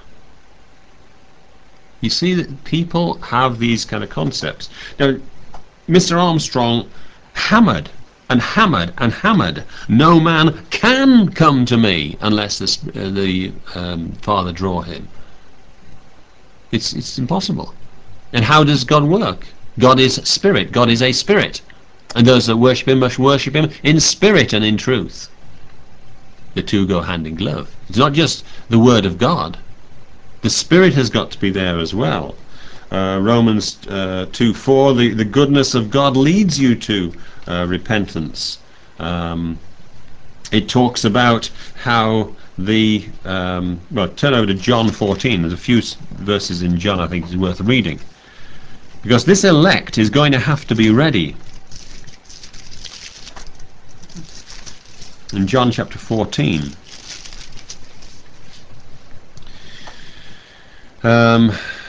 You see that people have these kind of concepts. Now, Mister Armstrong hammered and hammered and hammered, no man can come to me unless the, uh, the um, Father draw him. It's, it's impossible. And how does God work? God is spirit. God is a spirit. And those that worship him must worship him in spirit and in truth. The two go hand in glove. It's not just the word of God. The spirit has got to be there as well. Uh, Romans uh, two four, the, the goodness of God leads you to uh, repentance. Um, it talks about how the, um, well, turn over to John fourteen. There's a few verses in John I think is worth reading. Because this elect is going to have to be ready. In John chapter fourteen. Um,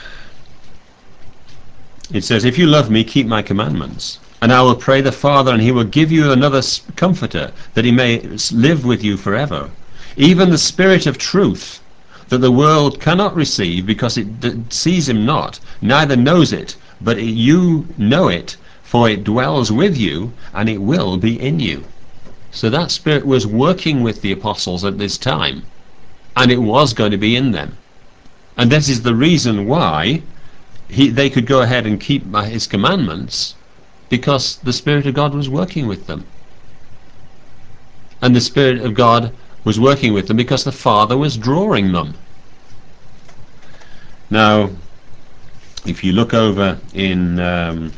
it says, if you love me, keep my commandments. And I will pray the Father, and he will give you another comforter, that he may live with you forever. Even the Spirit of truth, that the world cannot receive, because it sees him not, neither knows it, but you know it, for it dwells with you and it will be in you. So that Spirit was working with the apostles at this time, and it was going to be in them. And this is the reason why he, they could go ahead and keep his commandments, because the Spirit of God was working with them. And the Spirit of God was working with them because the Father was drawing them. Now, if you look over in, um,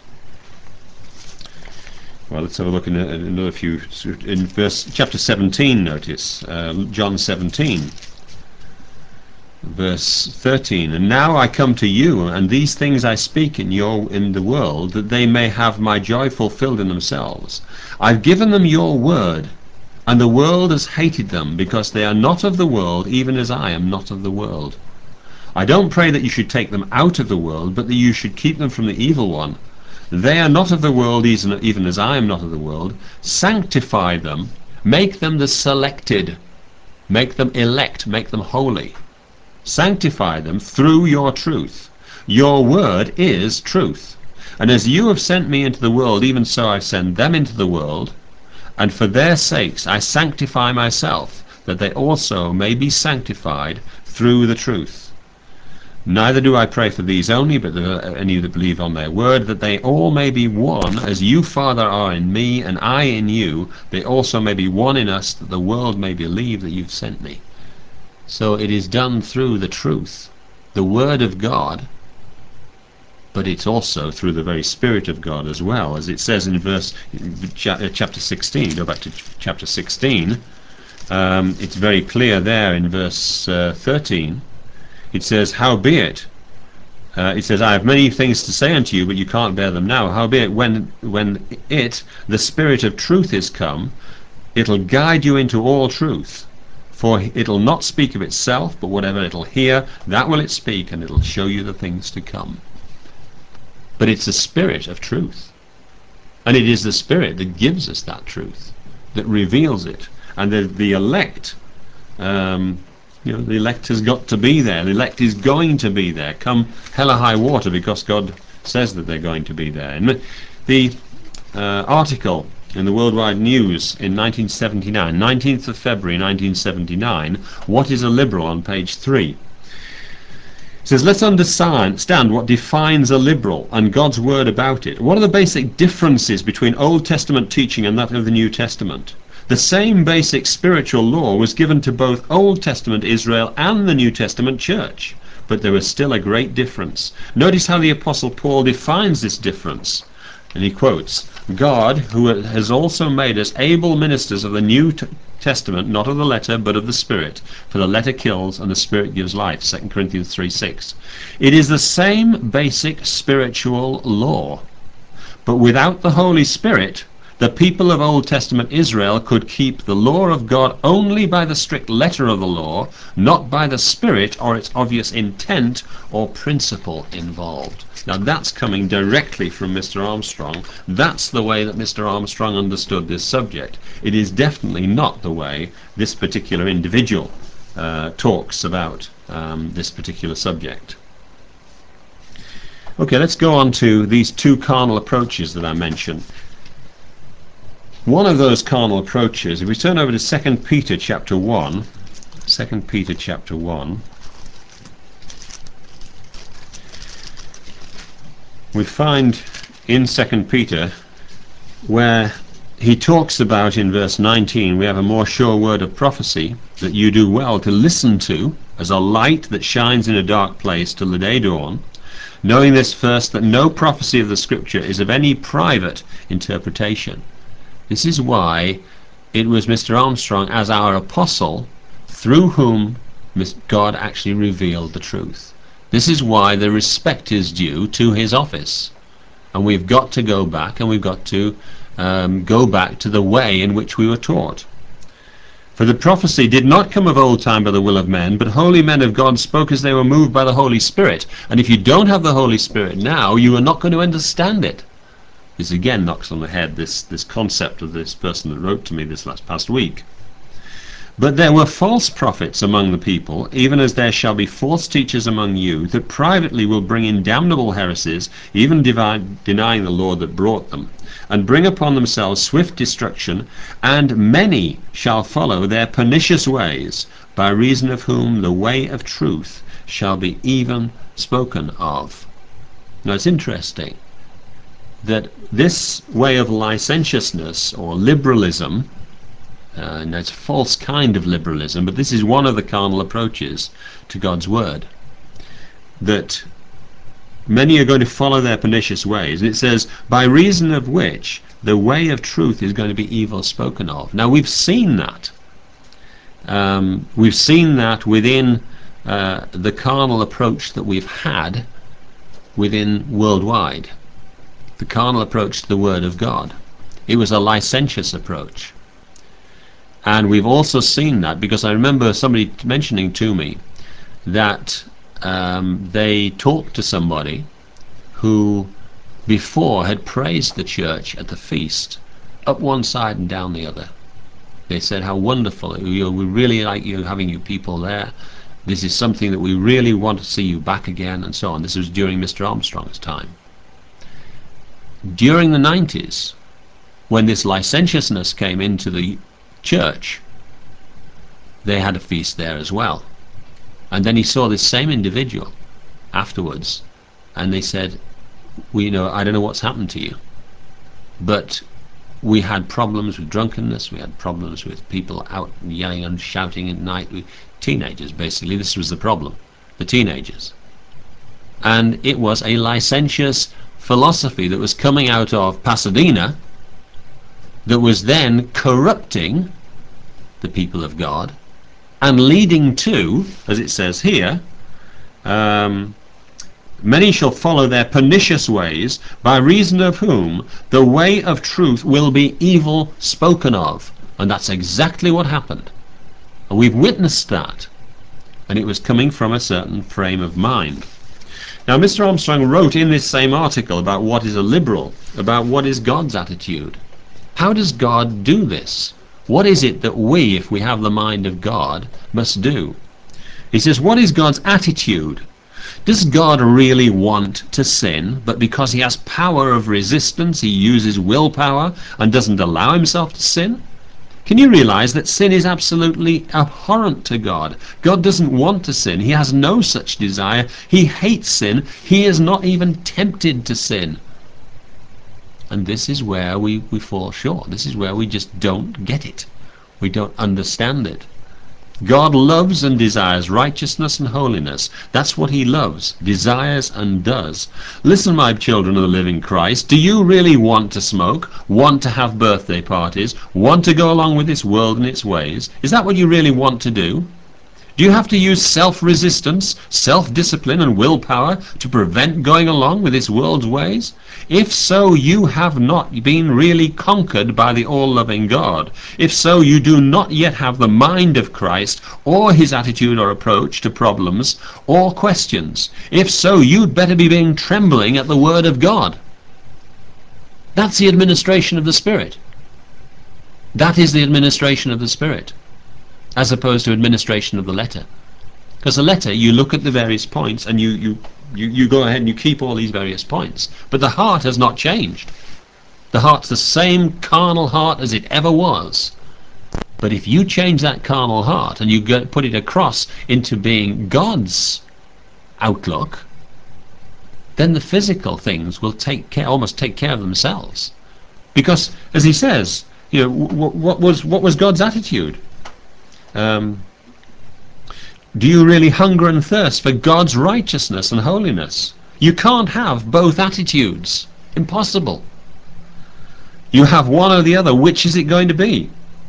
well, let's have a look in another few, in verse chapter seventeen, notice, uh, John seventeen, verse thirteen. And now I come to you, and these things I speak in your in the world, that they may have my joy fulfilled in themselves. I've given them your word, and the world has hated them, because they are not of the world, even as I am not of the world. I don't pray that you should take them out of the world, but that you should keep them from the evil one. They are not of the world, even as I am not of the world. Sanctify them, make them the selected, make them elect, make them holy. Sanctify them through your truth. Your word is truth. And as you have sent me into the world, even so I send them into the world. And for their sakes I sanctify myself, that they also may be sanctified through the truth. Neither do I pray for these only, but the, any that believe on their word, that they all may be one, as you, Father, are in me, and I in you, they also may be one in us, that the world may believe that you've sent me. So it is done through the truth, the word of God, but it's also through the very Spirit of God as well, as it says in verse chapter sixteen. Go back to chapter sixteen. Um, it's very clear there in verse uh, thirteen. It says, howbeit, uh, it says, I have many things to say unto you, but you can't bear them now. Howbeit, when when it, the Spirit of truth, is come, it'll guide you into all truth. For it'll not speak of itself, but whatever it'll hear, that will it speak, and it'll show you the things to come. But it's the Spirit of truth. And it is the Spirit that gives us that truth, that reveals it. And the, the elect, um, you know, the elect has got to be there. The elect is going to be there, come hell or high water, because God says that they're going to be there. And the uh, article in the Worldwide News in nineteen seventy-nine, nineteenth of February nineteen seventy-nine, What is a Liberal, on page three. It says, let's understand what defines a liberal and God's word about it. What are the basic differences between Old Testament teaching and that of the New Testament? The same basic spiritual law was given to both Old Testament Israel and the New Testament church, but there was still a great difference. Notice how the Apostle Paul defines this difference. And he quotes, God, who has also made us able ministers of the New Testament, not of the letter, but of the Spirit. For the letter kills, and the Spirit gives life. Second Corinthians three six. It is the same basic spiritual law. But without the Holy Spirit, the people of Old Testament Israel could keep the law of God only by the strict letter of the law, not by the Spirit or its obvious intent or principle involved. Now that's coming directly from Mister Armstrong. That's the way that Mister Armstrong understood this subject. It is definitely not the way this particular individual uh, talks about um, this particular subject. Okay, let's go on to these two carnal approaches that I mentioned. One of those carnal approaches, if we turn over to Second Peter chapter one, Second Peter chapter one, we find in Second Peter where he talks about, in verse nineteen, we have a more sure word of prophecy that you do well to listen to, as a light that shines in a dark place till the day dawn, knowing this first, that no prophecy of the Scripture is of any private interpretation. This is why it was Mister Armstrong, as our apostle, through whom God actually revealed the truth. This is why the respect is due to his office. And we've got to go back, and we've got to um, go back to the way in which we were taught. For the prophecy did not come of old time by the will of men, but holy men of God spoke as they were moved by the Holy Spirit. And if you don't have the Holy Spirit now, you are not going to understand it. This again knocks on the head this, this concept of this person that wrote to me this last past week. But there were false prophets among the people, even as there shall be false teachers among you, that privately will bring in damnable heresies, even divine, denying the Lord that brought them, and bring upon themselves swift destruction, and many shall follow their pernicious ways, by reason of whom the way of truth shall be even spoken of. Now it's interesting that this way of licentiousness or liberalism, uh, and it's a false kind of liberalism, but this is one of the carnal approaches to God's word, that many are going to follow their pernicious ways. And it says, by reason of which the way of truth is going to be evil spoken of. Now we've seen that. Um, we've seen that within uh, the carnal approach that we've had within worldwide. The carnal approach to the Word of God. It was a licentious approach. And we've also seen that, because I remember somebody mentioning to me that um, they talked to somebody who before had praised the church at the feast, up one side and down the other. They said how wonderful, you know, we really like you having you people there. This is something that we really want to see you back again, and so on. This was during Mister Armstrong's time. During the nineties, when this licentiousness came into the church, they had a feast there as well. And then he saw this same individual afterwards, and they said, "We, you know, I don't know what's happened to you, but we had problems with drunkenness, we had problems with people out yelling and shouting at night, with teenagers basically. This was the problem, the teenagers. And it was a licentious philosophy that was coming out of Pasadena that was then corrupting the people of God and leading to, as it says here, um, many shall follow their pernicious ways, by reason of whom the way of truth will be evil spoken of." And that's exactly what happened. And we've witnessed that. And it was coming from a certain frame of mind. Now, Mister Armstrong wrote in this same article about what is a liberal, about what is God's attitude. How does God do this? What is it that we, if we have the mind of God, must do? He says, what is God's attitude? Does God really want to sin, but because he has power of resistance, he uses willpower and doesn't allow himself to sin? Can you realize that sin is absolutely abhorrent to God? God doesn't want to sin. He has no such desire. He hates sin. He is not even tempted to sin. And this is where we, we fall short. This is where we just don't get it. We don't understand it. God loves and desires righteousness and holiness. That's what he loves, desires and does. Listen, my children of the living Christ, do you really want to smoke, want to have birthday parties, want to go along with this world and its ways? Is that what you really want to do? Do you have to use self-resistance, self-discipline and willpower to prevent going along with this world's ways? If so, you have not been really conquered by the all-loving God. If so, you do not yet have the mind of Christ or his attitude or approach to problems or questions. If so, you'd better be being trembling at the word of God. That's the administration of the Spirit. That is the administration of the Spirit, as opposed to administration of the letter. Because the letter, you look at the various points and you, you, you, you go ahead and you keep all these various points. But the heart has not changed. The heart's the same carnal heart as it ever was. But if you change that carnal heart and you go, put it across into being God's outlook, then the physical things will take care, almost take care of themselves. Because, as he says, you know, what, what was what was God's attitude? Um, do you really hunger and thirst for God's righteousness and holiness? You can't have both attitudes. Impossible. You have one or the other. Which is it going to be?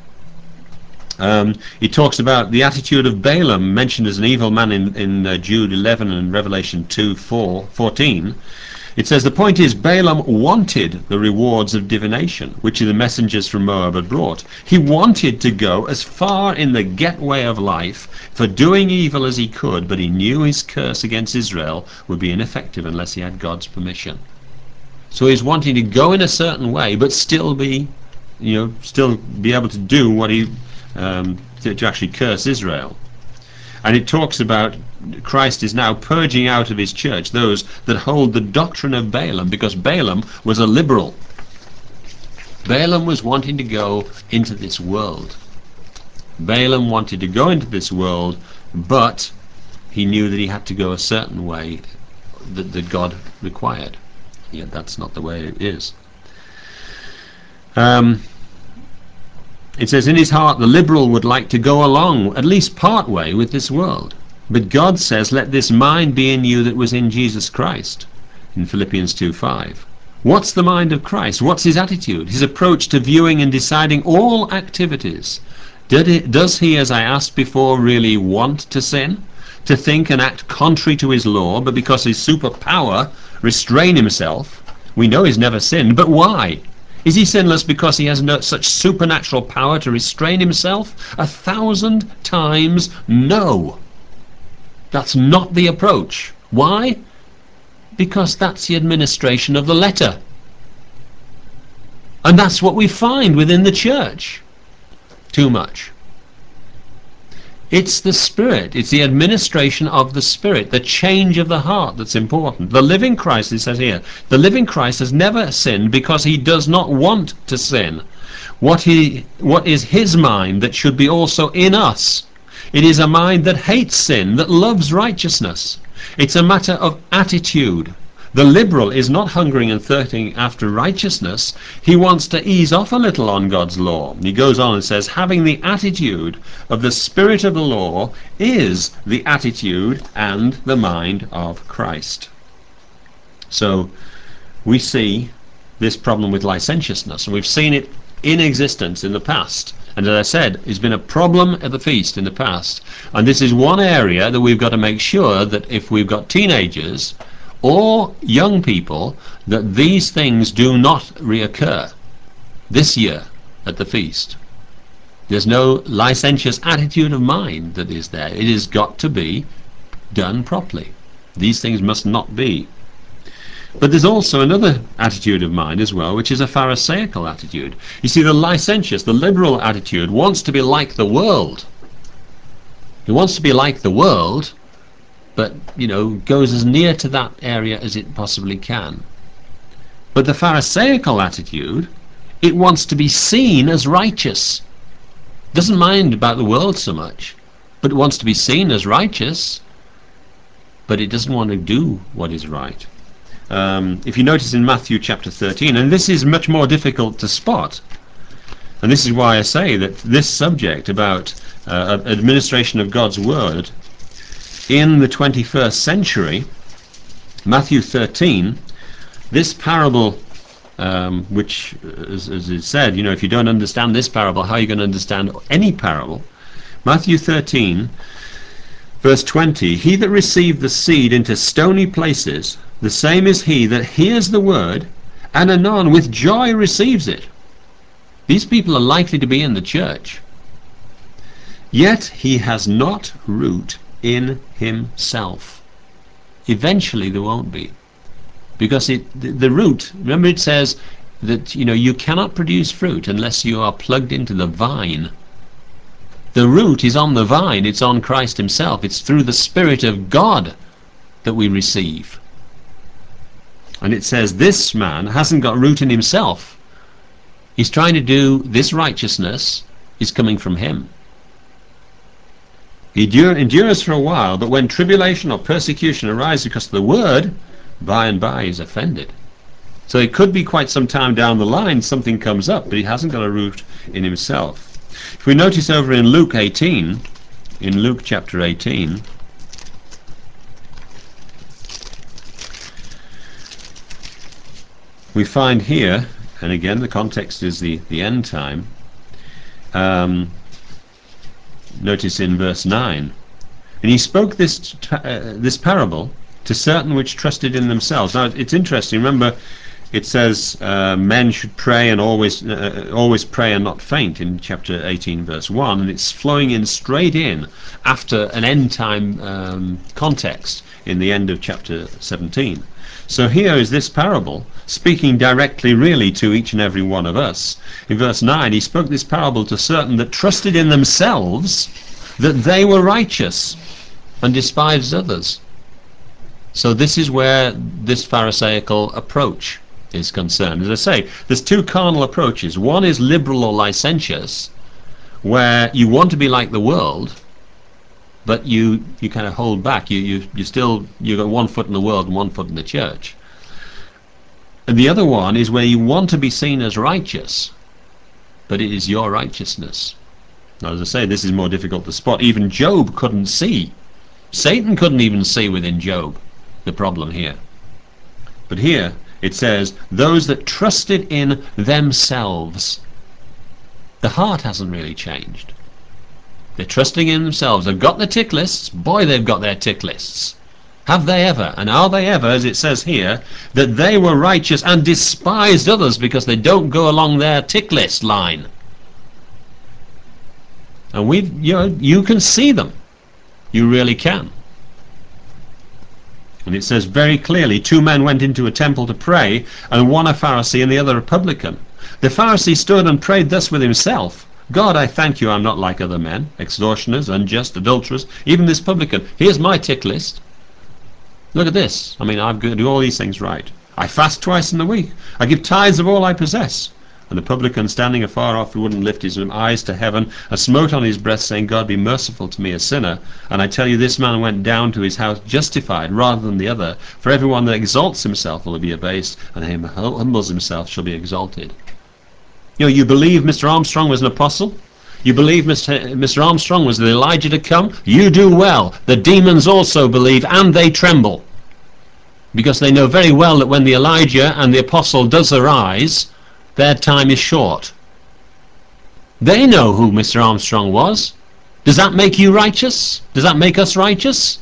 Um, he talks about the attitude of Balaam, mentioned as an evil man in, in uh, Jude eleven and Revelation two, four, fourteen. It says, the point is, Balaam wanted the rewards of divination, which the messengers from Moab had brought. He wanted to go as far in the get-way of life for doing evil as he could, but he knew his curse against Israel would be ineffective unless he had God's permission. So he's wanting to go in a certain way, but still be, you know, still be able to do what he um, to, to actually curse Israel. And it talks about Christ is now purging out of his church those that hold the doctrine of Balaam, because Balaam was a liberal. Balaam was wanting to go into this world. Balaam wanted to go into this world, but he knew that he had to go a certain way that, that God required. Yet that's not the way it is. Um, it says, in his heart the liberal would like to go along, at least part way, with this world. But God says, let this mind be in you that was in Jesus Christ, in Philippians two five. What's the mind of Christ? What's his attitude? His approach to viewing and deciding all activities? Did he, does he, as I asked before, really want to sin? To think and act contrary to his law, but because his superpower restrain himself? We know he's never sinned, but why? Is he sinless because he has no, such supernatural power to restrain himself? A thousand times no. That's not the approach. Why? Because that's the administration of the letter. And that's what we find within the church. Too much. It's the Spirit. It's the administration of the Spirit, the change of the heart that's important. The living Christ, it says here, the living Christ has never sinned because he does not want to sin. What he, what is his mind that should be also in us? It is a mind that hates sin, that loves righteousness. It's a matter of attitude. The liberal is not hungering and thirsting after righteousness. He wants to ease off a little on God's law. He goes on and says, having the attitude of the Spirit of the law is the attitude and the mind of Christ. So we see this problem with licentiousness, and we've seen it in existence in the past. And as I said, it's been a problem at the feast in the past. And this is one area that we've got to make sure that if we've got teenagers or young people, that these things do not reoccur this year at the feast. There's no licentious attitude of mind that is there. It has got to be done properly. These things must not be. But there's also another attitude of mind as well, which is a Pharisaical attitude. You see, the licentious, the liberal attitude wants to be like the world. He wants to be like the world, but, you know, goes as near to that area as it possibly can. But the Pharisaical attitude, it wants to be seen as righteous. Doesn't mind about the world so much, but it wants to be seen as righteous, but it doesn't want to do what is right. Um, if you notice in Matthew chapter thirteen, and this is much more difficult to spot, and this is why I say that this subject about uh, administration of God's word in the twenty-first century, Matthew thirteen, this parable, um, which, as, as it said, you know, if you don't understand this parable, how are you going to understand any parable? Matthew thirteen, verse twenty, he that received the seed into stony places, the same is he that hears the word, and anon with joy receives it. These people are likely to be in the church. Yet he has not root in himself. Eventually there won't be. Because it, the, the root, remember it says that, you know, you cannot produce fruit unless you are plugged into the vine. The root is on the vine, it's on Christ himself. It's through the Spirit of God that we receive. And it says this man hasn't got root in himself. He's trying to do this righteousness is coming from him. He endures for a while, but when tribulation or persecution arises because of the word, by and by he's offended. So it could be quite some time down the line something comes up, but he hasn't got a root in himself. If we notice over in Luke eighteen, in Luke chapter eighteen, we find here, and again the context is the, the end time, um, notice in verse nine, and he spoke this, uh, this parable to certain which trusted in themselves. Now it's interesting, remember it says uh, men should pray and always uh, always pray and not faint in chapter eighteen verse one, and it's flowing in straight in after an end time um, context in the end of chapter seventeen. So here is this parable, speaking directly really to each and every one of us. In verse nine, he spoke this parable to certain that trusted in themselves that they were righteous and despised others. So this is where this Pharisaical approach is concerned. As I say, there's two carnal approaches. One is liberal or licentious, where you want to be like the world, but you you kind of hold back. You you you still you got one foot in the world and one foot in the church. And the other one is where you want to be seen as righteous, but it is your righteousness. Now, as I say, this is more difficult to spot. Even Job couldn't see. Satan couldn't even see within Job the problem here. But here it says, those that trusted in themselves. The heart hasn't really changed. They're trusting in themselves. They've got their tick lists. Boy, they've got their tick lists. Have they ever? And are they ever, as it says here, that they were righteous and despised others because they don't go along their tick list line? And we, you know, you can see them. You really can. And it says very clearly, two men went into a temple to pray, and one a Pharisee and the other a publican. The Pharisee stood and prayed thus with himself, God, I thank you I'm not like other men, extortioners, unjust, adulterers, even this publican. Here's my tick list. Look at this. I mean, I do all these things right. I fast twice in the week. I give tithes of all I possess. And the publican, standing afar off, wouldn't lift his eyes to heaven, and smote on his breast, saying, God, be merciful to me, a sinner. And I tell you, this man went down to his house justified rather than the other. For everyone that exalts himself will be abased, and him who humbles himself shall be exalted. You know, you believe Mister Armstrong was an apostle? You believe Mister Mister Armstrong was the Elijah to come? You do well. The demons also believe, and they tremble. Because they know very well that when the Elijah and the apostle does arise, their time is short. They know who Mister Armstrong was. Does that make you righteous? Does that make us righteous?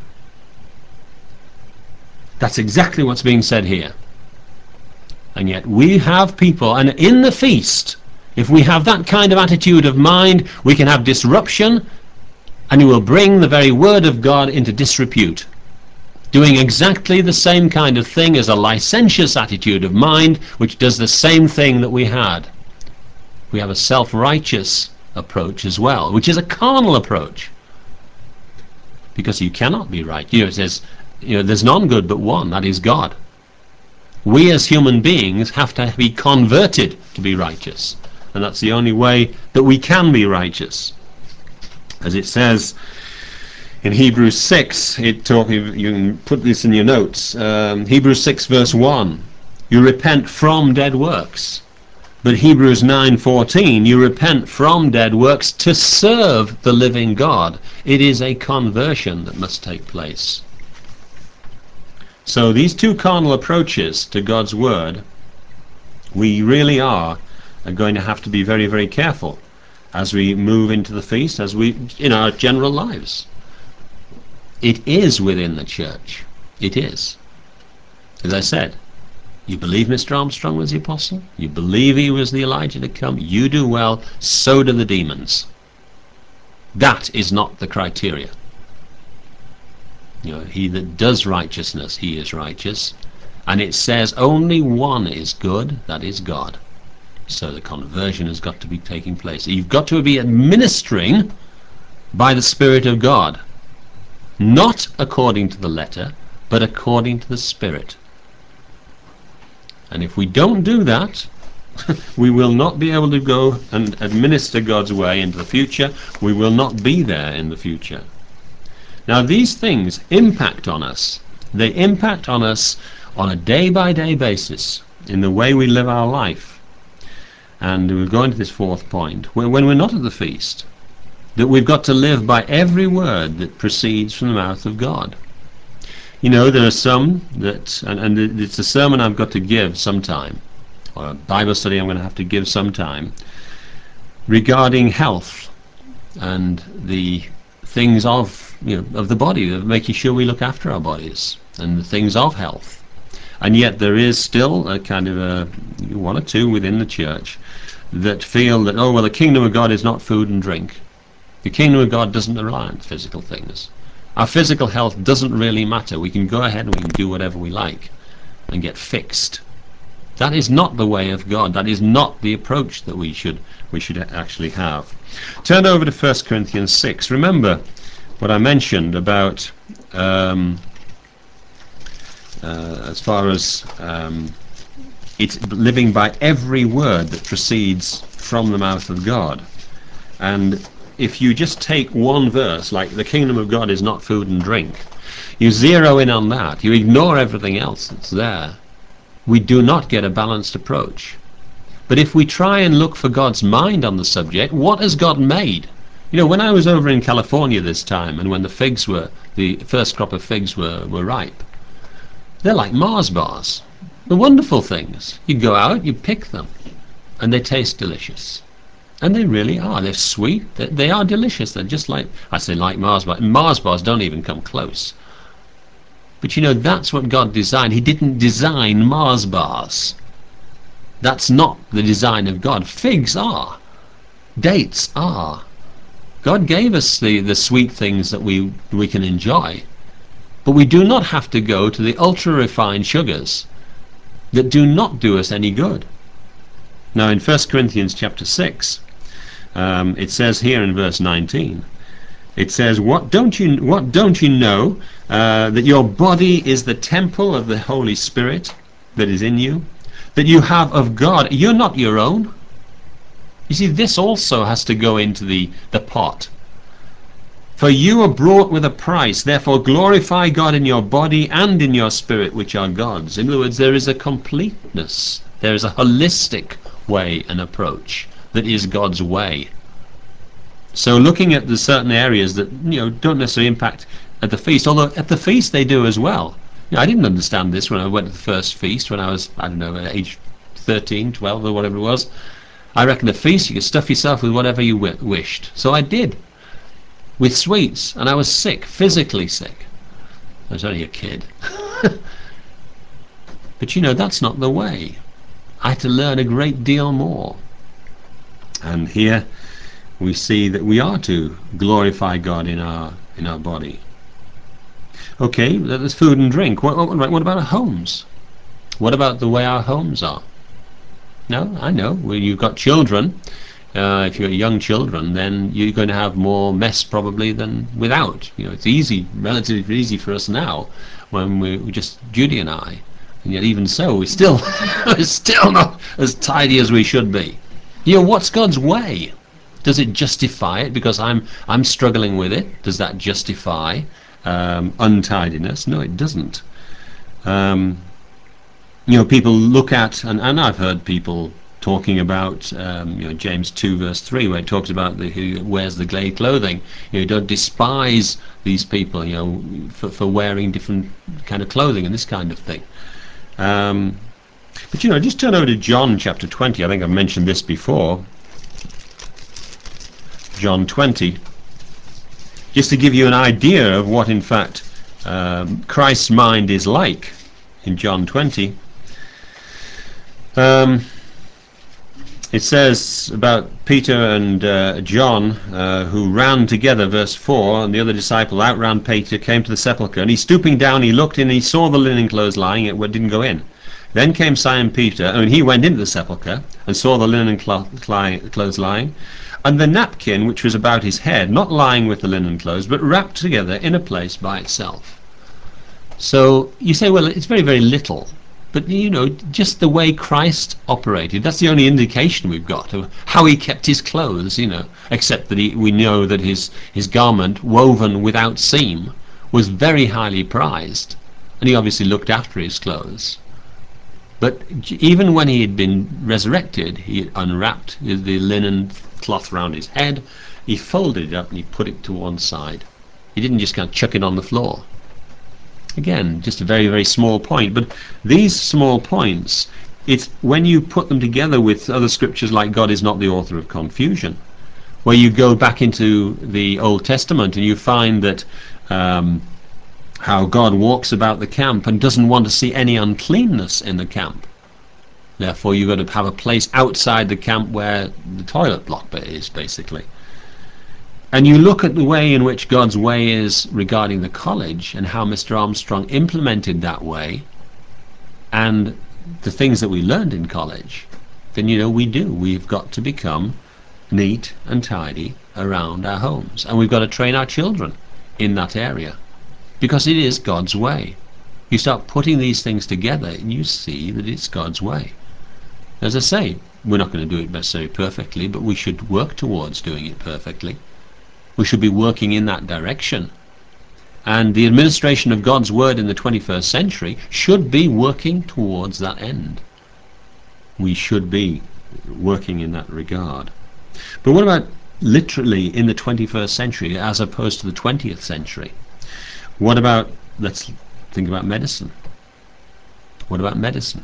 That's exactly what's being said here. And yet we have people, and in the feast, if we have that kind of attitude of mind, we can have disruption, and it will bring the very word of God into disrepute. Doing exactly the same kind of thing as a licentious attitude of mind, which does the same thing that we had. We have a self-righteous approach as well, which is a carnal approach. Because you cannot be right. You know, it says, you know, there's none good but one, that is God. We as human beings have to be converted to be righteous. And that's the only way that we can be righteous. As it says in Hebrews six, it talk, you can put this in your notes, um, Hebrews six verse one, you repent from dead works. But Hebrews nine fourteen, you repent from dead works to serve the living God. It is a conversion that must take place. So these two carnal approaches to God's word, we really are going to have to be very, very careful as we move into the feast, as we in our general lives. It is within the church. It is. As I said, you believe Mister Armstrong was the apostle? You believe he was the Elijah to come? You do well, so do the demons. That is not the criteria. You know, he that does righteousness, he is righteous. And it says only one is good, that is God. So the conversion has got to be taking place. You've got to be administering by the Spirit of God. Not according to the letter, but according to the Spirit. And if we don't do that, we will not be able to go and administer God's way into the future. We will not be there in the future. Now these things impact on us. They impact on us on a day-by-day basis in the way we live our life. And we'll go into this fourth point. When we're not at the feast, that we've got to live by every word that proceeds from the mouth of God. You know, there are some that, and, and it's a sermon I've got to give sometime, or a Bible study I'm going to have to give sometime, regarding health and the things of, you know, of the body, of making sure we look after our bodies, and the things of health. And yet there is still a kind of a, one or two within the church that feel that, oh, well, the kingdom of God is not food and drink. The kingdom of God doesn't rely on physical things. Our physical health doesn't really matter. We can go ahead and we can do whatever we like. and get fixed. That is not the way of God. That is not the approach that we should we should actually have. Turn over to First Corinthians six. Remember what I mentioned about um, uh, as far as um, it's living by every word that proceeds from the mouth of God. And if you just take one verse, like the kingdom of God is not food and drink, you zero in on that, you ignore everything else that's there, we do not get a balanced approach. But if we try and look for God's mind on the subject, what has God made? You know, when I was over in California this time, and when the figs were, the first crop of figs were, were ripe, they're like Mars bars. They're wonderful things. You go out, you pick them, and they taste delicious. And they really are. They're sweet. They, they are delicious. They're just like, I say like Mars bars. Mars bars don't even come close. But you know, that's what God designed. He didn't design Mars bars. That's not the design of God. Figs are. Dates are. God gave us the, the sweet things that we, we can enjoy. But we do not have to go to the ultra-refined sugars that do not do us any good. Now in First Corinthians chapter six, um, it says here in verse nineteen, it says, what don't you, what don't you know uh, that your body is the temple of the Holy Spirit that is in you, that you have of God? You're not your own. You see, this also has to go into the, the pot. For you are bought with a price, therefore glorify God in your body and in your spirit, which are God's. In other words, there is a completeness. There is a holistic way and approach that is God's way. So looking at the certain areas that, you know, don't necessarily impact at the feast, although at the feast they do as well. You know, I didn't understand this when I went to the first feast when I was, I don't know, at age thirteen, twelve or whatever it was. I reckon the feast you could stuff yourself with whatever you wished. So I did, with sweets, and I was sick, physically sick. I was only a kid. But you know, that's not the way. I had to learn a great deal more. And here we see that we are to glorify God in our in our body. Okay, there's food and drink. What, what, what about our homes? What about the way our homes are? No, I know. Well, you've got children. Uh, if you've got young children, then you're going to have more mess probably than without. You know, it's easy, relatively easy for us now, when we we're just Judy and I, and yet even so, we're still we're still not as tidy as we should be. You know, what's God's way? Does it justify it because I'm I'm struggling with it? Does that justify um, untidiness? No, it doesn't. Um, you know, people look at, and, and I've heard people talking about, um, you know, James two verse three, where it talks about the, who wears the grey clothing. You know, don't despise these people, you know, for, for wearing different kind of clothing and this kind of thing. Um, but you know, just turn over to John chapter twenty. I think I've mentioned this before. John twenty, just to give you an idea of what in fact um, Christ's mind is like in John twenty. Um, it says about Peter and uh, John uh, who ran together, verse four, and the other disciple outran Peter, came to the sepulchre, and he stooping down, he looked in, and he saw the linen clothes lying, it didn't go in. Then came Simon Peter, and he went into the sepulchre and saw the linen clothes lying, and the napkin which was about his head, not lying with the linen clothes, but wrapped together in a place by itself. So you say, well, it's very, very little. But, you know, just the way Christ operated, that's the only indication we've got of how he kept his clothes, you know, except that he, we know that his, his garment, woven without seam, was very highly prized. And he obviously looked after his clothes. But even when he had been resurrected, he unwrapped the linen cloth round his head, he folded it up and he put it to one side. He didn't just kind of chuck it on the floor. Again, just a very, very small point. But these small points, it's when you put them together with other scriptures like God is not the author of confusion, where you go back into the Old Testament and you find that um, how God walks about the camp and doesn't want to see any uncleanness in the camp. Therefore, you've got to have a place outside the camp where the toilet block bit is, basically. And you look at the way in which God's way is regarding the college and how Mister Armstrong implemented that way, and the things that we learned in college, then you know we do. We've got to become neat and tidy around our homes, and we've got to train our children in that area, because it is God's way. You start putting these things together and you see that it's God's way. As I say, we're not going to do it necessarily perfectly, but we should work towards doing it perfectly. We should be working in that direction. And the administration of God's word in the twenty-first century should be working towards that end. We should be working in that regard. But what about literally in the twenty-first century as opposed to the twentieth century? What about, let's think about medicine. What about medicine?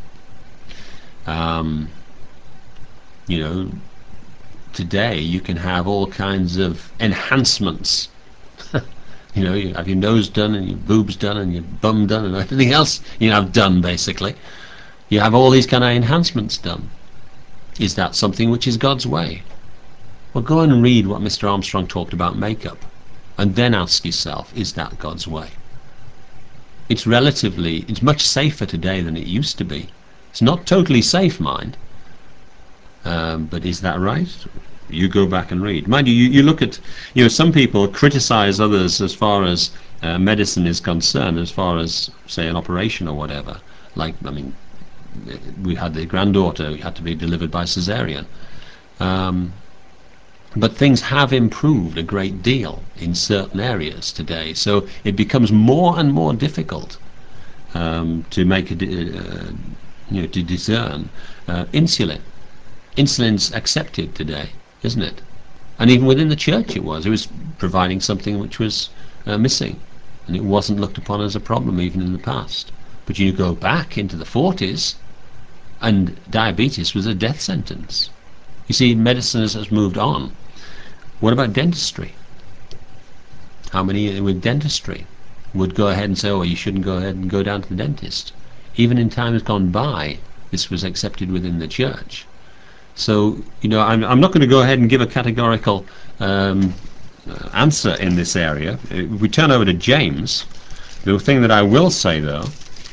Um, you know, today you can have all kinds of enhancements. You know, you have your nose done and your boobs done and your bum done and everything else you have done, basically. You have all these kind of enhancements done. Is that something which is God's way? Well, go and read what Mister Armstrong talked about makeup, and then ask yourself, is that God's way? It's relatively, it's much safer today than it used to be. It's not totally safe, mind, um, but is that right? You go back and read. Mind you, you, you look at, you know, some people criticize others as far as uh, medicine is concerned, as far as, say, an operation or whatever. Like, I mean, we had the granddaughter who had to be delivered by cesarean. Um, but things have improved a great deal in certain areas today, so it becomes more and more difficult um, to make a, uh, you know, to discern uh, insulin. Insulin's accepted today, isn't it? And even within the church it was. It was providing something which was uh, missing, and it wasn't looked upon as a problem even in the past. But you go back into the forties, and diabetes was a death sentence. You see, medicine has moved on. What about dentistry? How many with dentistry would go ahead and say, oh, you shouldn't go ahead and go down to the dentist? Even in times gone by, this was accepted within the church. So, you know, I'm, I'm not going to go ahead and give a categorical um, answer in this area. If we turn over to James, the thing that I will say, though,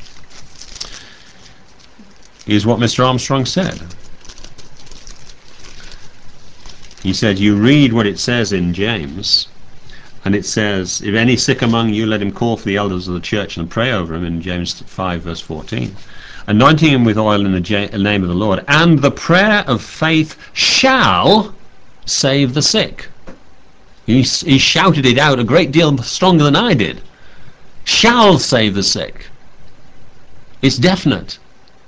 is what Mister Armstrong said. He said, you read what it says in James, and it says, if any sick among you, let him call for the elders of the church and pray over him, in James five verse fourteen, anointing him with oil in the name of the Lord, and the prayer of faith shall save the sick. He, he shouted it out a great deal stronger than I did. Shall save the sick. It's definite.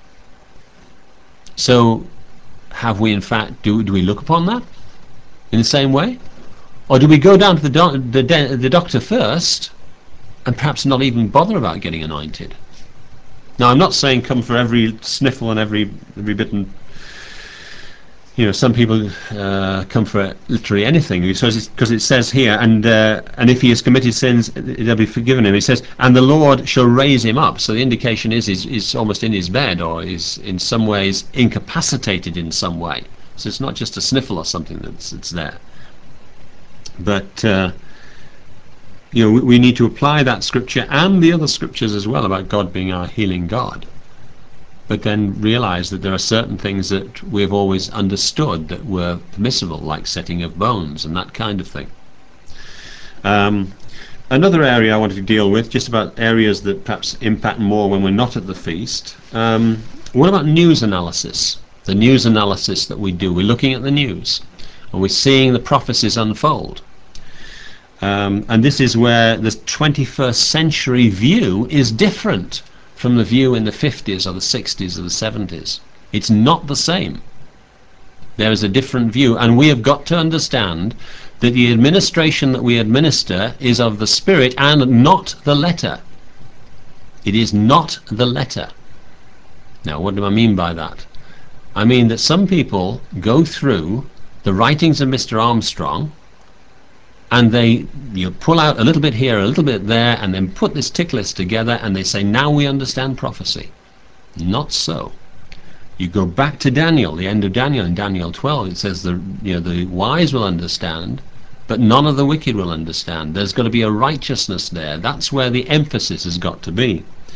So have we in fact, do, do we look upon that in the same way? Or do we go down to the, do the, the doctor first and perhaps not even bother about getting anointed? Now, I'm not saying come for every sniffle and every every bit, and you know, some people uh, come for literally anything because it says here, and uh, and if he has committed sins, they'll be forgiven him. He says, and the Lord shall raise him up. So the indication is he's, he's almost in his bed, or is in some ways incapacitated in some way. So it's not just a sniffle or something that's that's there. But uh, you know, we, we need to apply that scripture and the other scriptures as well about God being our healing God. But then realize that there are certain things that we've always understood that were permissible, like setting of bones and that kind of thing. Um, another area I wanted to deal with, just about areas that perhaps impact more when we're not at the feast. Um, what about news analysis? The news analysis that we do. We're looking at the news and we're seeing the prophecies unfold. Um, and this is where the twenty-first century view is different from the view in the fifties or the sixties or the seventies. It's not the same. There is a different view, and we have got to understand that the administration that we administer is of the Spirit and not the letter. It is not the letter. Now, what do I mean by that? I mean that some people go through the writings of Mister Armstrong and they you pull out a little bit here, a little bit there, and then put this tick list together, and they say, now we understand prophecy. Not so. You go back to Daniel, the end of Daniel, in Daniel twelve, it says the, you know, the wise will understand, but none of the wicked will understand. There's got to be a righteousness there. That's where the emphasis has got to be.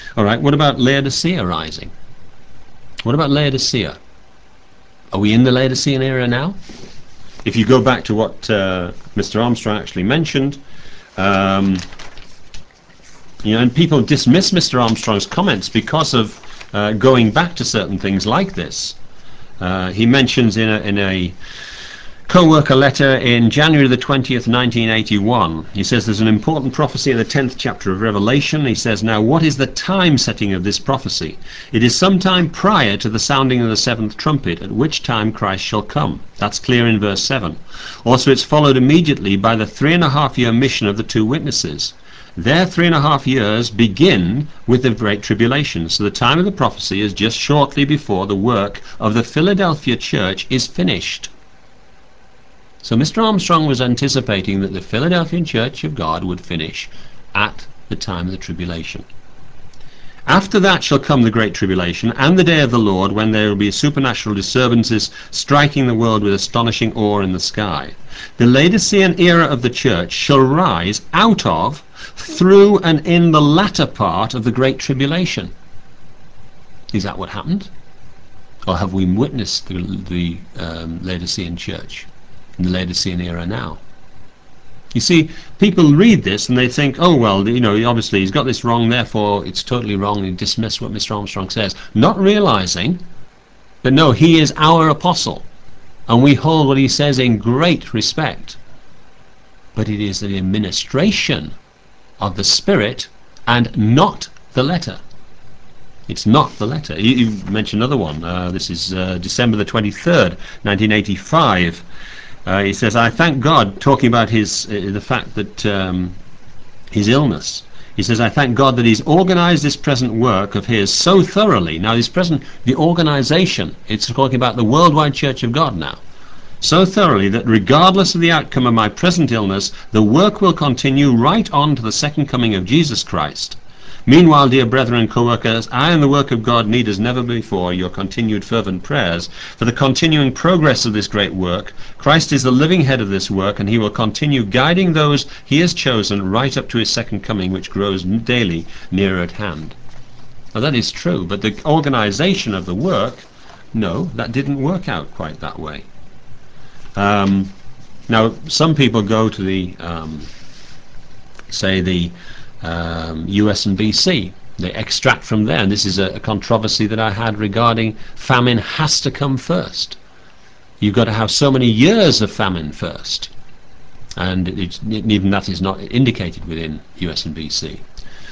All right, what about Laodicea rising? What about Laodicea? Are we in the Laodicean era now? If you go back to what uh, Mister Armstrong actually mentioned, um, you know, and people dismiss Mister Armstrong's comments because of uh, going back to certain things like this. Uh, he mentions in a, in a co-worker letter in January the twentieth, nineteen eighty-one, he says there's an important prophecy in the tenth chapter of Revelation. He says, now what is the time setting of this prophecy? It is sometime prior to the sounding of the seventh trumpet, at which time Christ shall come. That's clear in verse seven. Also it's followed immediately by the three and a half year mission of the two witnesses. Their three and a half years begin with the Great Tribulation. So the time of the prophecy is just shortly before the work of the Philadelphia church is finished. So Mister Armstrong was anticipating that the Philadelphian Church of God would finish at the time of the tribulation. After that shall come the Great Tribulation and the day of the Lord, when there will be supernatural disturbances striking the world with astonishing awe in the sky. The Laodicean era of the church shall rise out of, through and in the latter part of the Great Tribulation. Is that what happened? Or have we witnessed the, the um, Laodicean church in the Laodicean era now? You see, people read this and they think, oh well, you know, obviously he's got this wrong, therefore it's totally wrong, and dismiss what Mister Armstrong says, not realizing that no, he is our apostle and we hold what he says in great respect, but it is the administration of the Spirit and not the letter. It's not the letter. You, you mentioned another one. Uh, this is uh, December the twenty-third, nineteen eighty-five. Uh, he says, I thank God, talking about his uh, the fact that um, his illness. He says, I thank God that he's organized this present work of his so thoroughly. Now, this present, the organization, it's talking about the worldwide Church of God now. So thoroughly that regardless of the outcome of my present illness, the work will continue right on to the second coming of Jesus Christ. Meanwhile, dear brethren and co-workers, I and the work of God need as never before your continued fervent prayers for the continuing progress of this great work. Christ is the living head of this work, and he will continue guiding those he has chosen right up to his second coming, which grows daily nearer at hand. Now that is true, but the organization of the work, no, that didn't work out quite that way. Um, now, some people go to the, um, say, the um, U S and B C. They extract from there, and this is a, a controversy that I had regarding famine has to come first. You've got to have so many years of famine first, and it, it, even that is not indicated within U S and B C.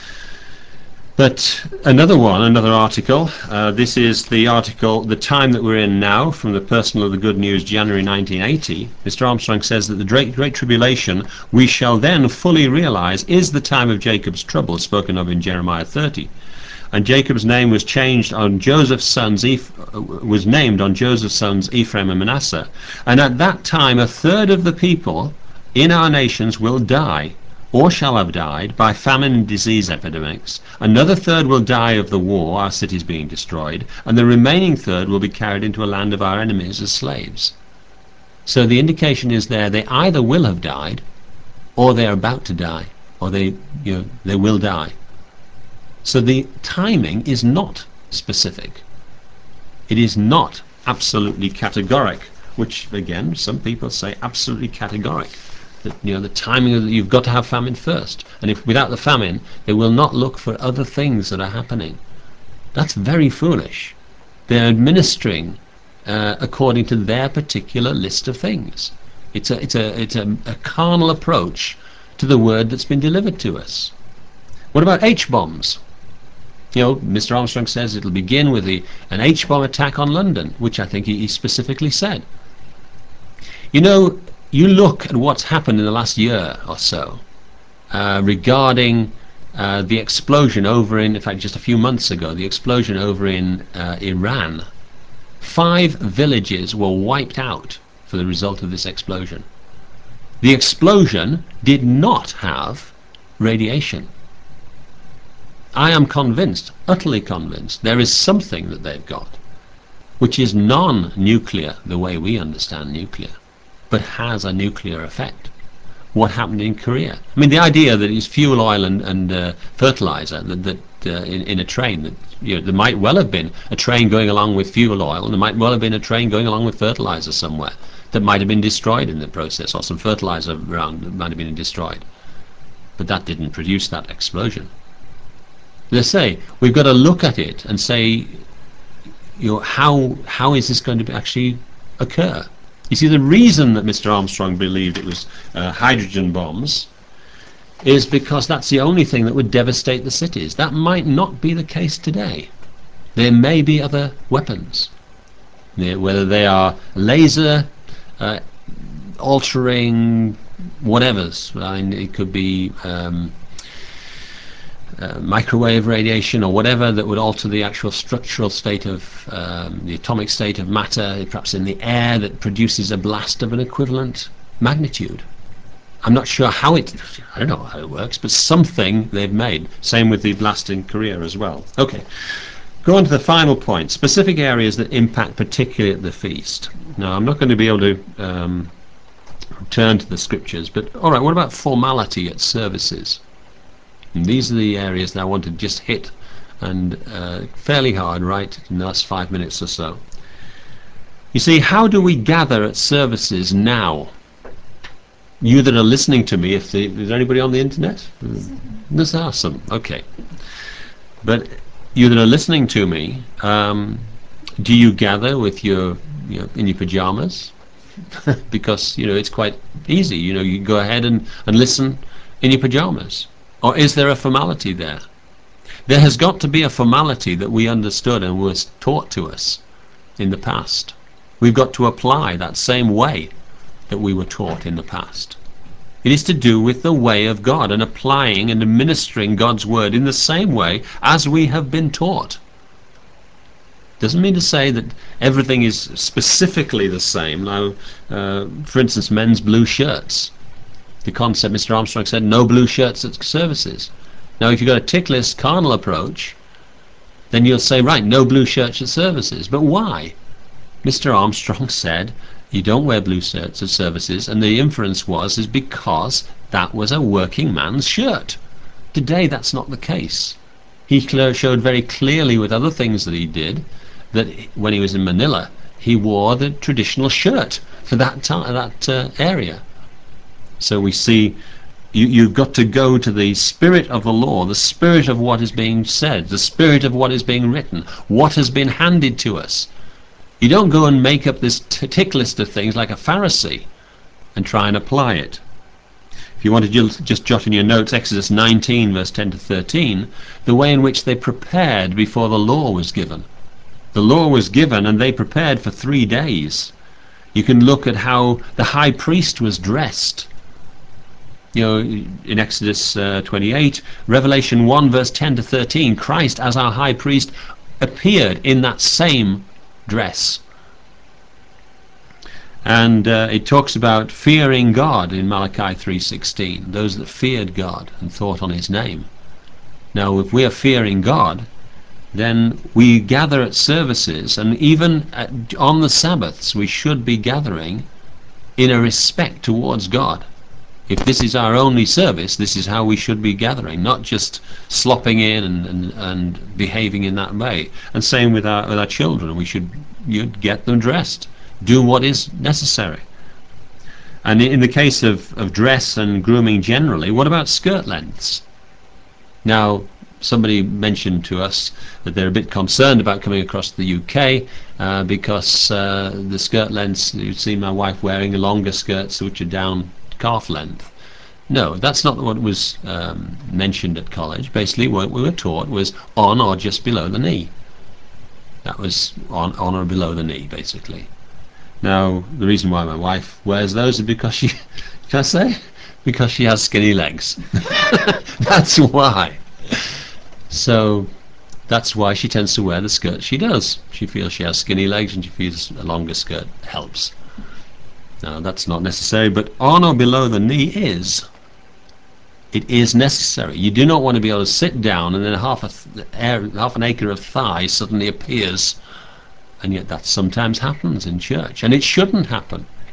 But another one, another article, uh, this is the article, The Time That We're In Now, from the Personal of the Good News, January nineteen eighty. Mister Armstrong says that the great, great tribulation we shall then fully realize is the time of Jacob's trouble, spoken of in Jeremiah thirty. And Jacob's name was changed on Joseph's sons, Eph was named on Joseph's sons Ephraim and Manasseh. And at that time a third of the people in our nations will die, or shall have died, by famine and disease epidemics. Another third will die of the war, our cities being destroyed, and the remaining third will be carried into a land of our enemies as slaves. So the indication is there, they either will have died, or they are about to die, or they, you know, they will die. So the timing is not specific. It is not absolutely categoric, which again, some people say absolutely categoric. That, you know, the timing of the, you've got to have famine first, and if without the famine they will not look for other things that are happening. That's very foolish. They're administering uh, according to their particular list of things. It's a it's a it's a, a carnal approach to the word that's been delivered to us. What about H bombs? You know, Mister Armstrong says it'll begin with the, an H bomb attack on London, which I think he, he specifically said. You know, you look at what's happened in the last year or so uh, regarding uh, the explosion over in, in fact, just a few months ago, the explosion over in uh, Iran. Five villages were wiped out for the result of this explosion. The explosion did not have radiation. I am convinced, utterly convinced, there is something that they've got which is non-nuclear the way we understand nuclear, but has a nuclear effect. what happened in Korea. I mean, the idea that it's fuel oil and, and uh, fertilizer that, that uh, in, in a train, that you know, there might well have been a train going along with fuel oil, and there might well have been a train going along with fertilizer somewhere that might have been destroyed in the process, or some fertilizer around that might have been destroyed. But that didn't produce that explosion. They say we've got to look at it and say, you know, how how is this going to actually occur? You see, the reason that Mister Armstrong believed it was uh, hydrogen bombs is because that's the only thing that would devastate the cities. That might not be the case today. There may be other weapons, whether they are laser uh, altering whatevers. I mean, it could be um, uh, microwave radiation or whatever that would alter the actual structural state of um, the atomic state of matter, perhaps in the air, that produces a blast of an equivalent magnitude. I'm not sure how it, I don't know how it works, but something they've made. Same with the blast in Korea as well. Okay, go on to the final point, specific areas that impact particularly at the feast. Now, I'm not going to be able to um, turn to the scriptures, but all right, what about formality at services? And these are the areas that I want to just hit and uh, fairly hard right in the last five minutes or so. You see, how do we gather at services now? You that are listening to me, if the, is there anybody on the internet? There's awesome. Okay. But you that are listening to me, um, do you gather with your, you know, in your pajamas? Because, you know, it's quite easy. You know, you go ahead and, and listen in your pajamas. Or is there a formality there? There has got to be a formality that we understood and was taught to us in the past. We've got to apply that same way that we were taught in the past. It is to do with the way of God and applying and administering God's word in the same way as we have been taught. Doesn't mean to say that everything is specifically the same. Now, uh, for instance, men's blue shirts. The concept, Mister Armstrong said, no blue shirts at services. Now, if you've got a tickless, carnal approach, then you'll say, right, no blue shirts at services. But why? Mister Armstrong said, you don't wear blue shirts at services, and the inference was is because that was a working man's shirt. Today, that's not the case. He showed very clearly with other things that he did that when he was in Manila, he wore the traditional shirt for that time, that uh, area. So we see you, you've got to go to the spirit of the law, the spirit of what is being said, the spirit of what is being written, what has been handed to us. You don't go and make up this tick list of things like a Pharisee and try and apply it. If you want to just, just jot in your notes, Exodus nineteen, verse ten to thirteen, the way in which they prepared before the law was given. The law was given and they prepared for three days. You can look at how the high priest was dressed. You know, in Exodus uh, twenty-eight, Revelation one, verse ten to thirteen, Christ as our high priest appeared in that same dress. And uh, it talks about fearing God in Malachi three sixteen, those that feared God and thought on his name. Now, if we are fearing God, then we gather at services, and even at, on the Sabbaths we should be gathering in a respect towards God. If this is our only service, this is how we should be gathering, not just slopping in and, and, and behaving in that way. And same with our, with our children, we should you'd get them dressed, do what is necessary. And in the case of, of dress and grooming generally, what about skirt lengths? Now, somebody mentioned to us that they're a bit concerned about coming across the U K uh, because uh, the skirt lengths, you've seen my wife wearing longer skirts which are down calf length. No, that's not what was um, mentioned at college. Basically what we were taught was on or just below the knee. That was on, on or below the knee, basically. Now, the reason why my wife wears those is because she, can I say? Because she has skinny legs. That's why. So that's why she tends to wear the skirt she does. She feels she has skinny legs and she feels a longer skirt helps. Now, that's not necessary, but on or below the knee is. It is necessary. You do not want to be able to sit down and then half, a half an acre of thigh suddenly appears. And yet that sometimes happens in church. And it shouldn't happen.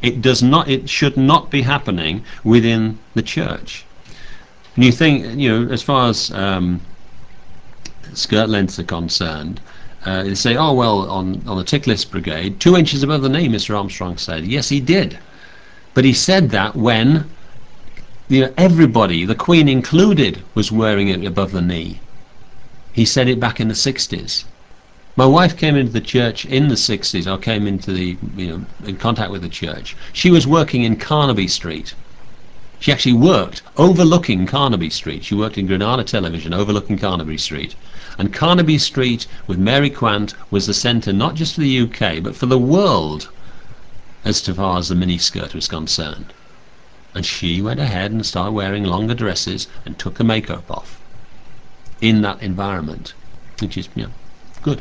It does not. It should not be happening within the church. And you think, you know, as far as um, skirt lengths are concerned, uh, they say, oh well, on on the Ticklist Brigade, two inches above the knee, Mister Armstrong said. Yes, he did, but he said that when, you know, everybody, the Queen included, was wearing it above the knee. He said it back in the sixties. My wife came into the church in the sixties, or came into the, you know, in contact with the church. She was working in Carnaby Street. She actually worked overlooking Carnaby Street. She worked in Granada Television, overlooking Carnaby Street. And Carnaby Street, with Mary Quant, was the centre not just for the U K, but for the world, as far as the miniskirt was concerned. And she went ahead and started wearing longer dresses and took the makeup off in that environment, which is, you know, good.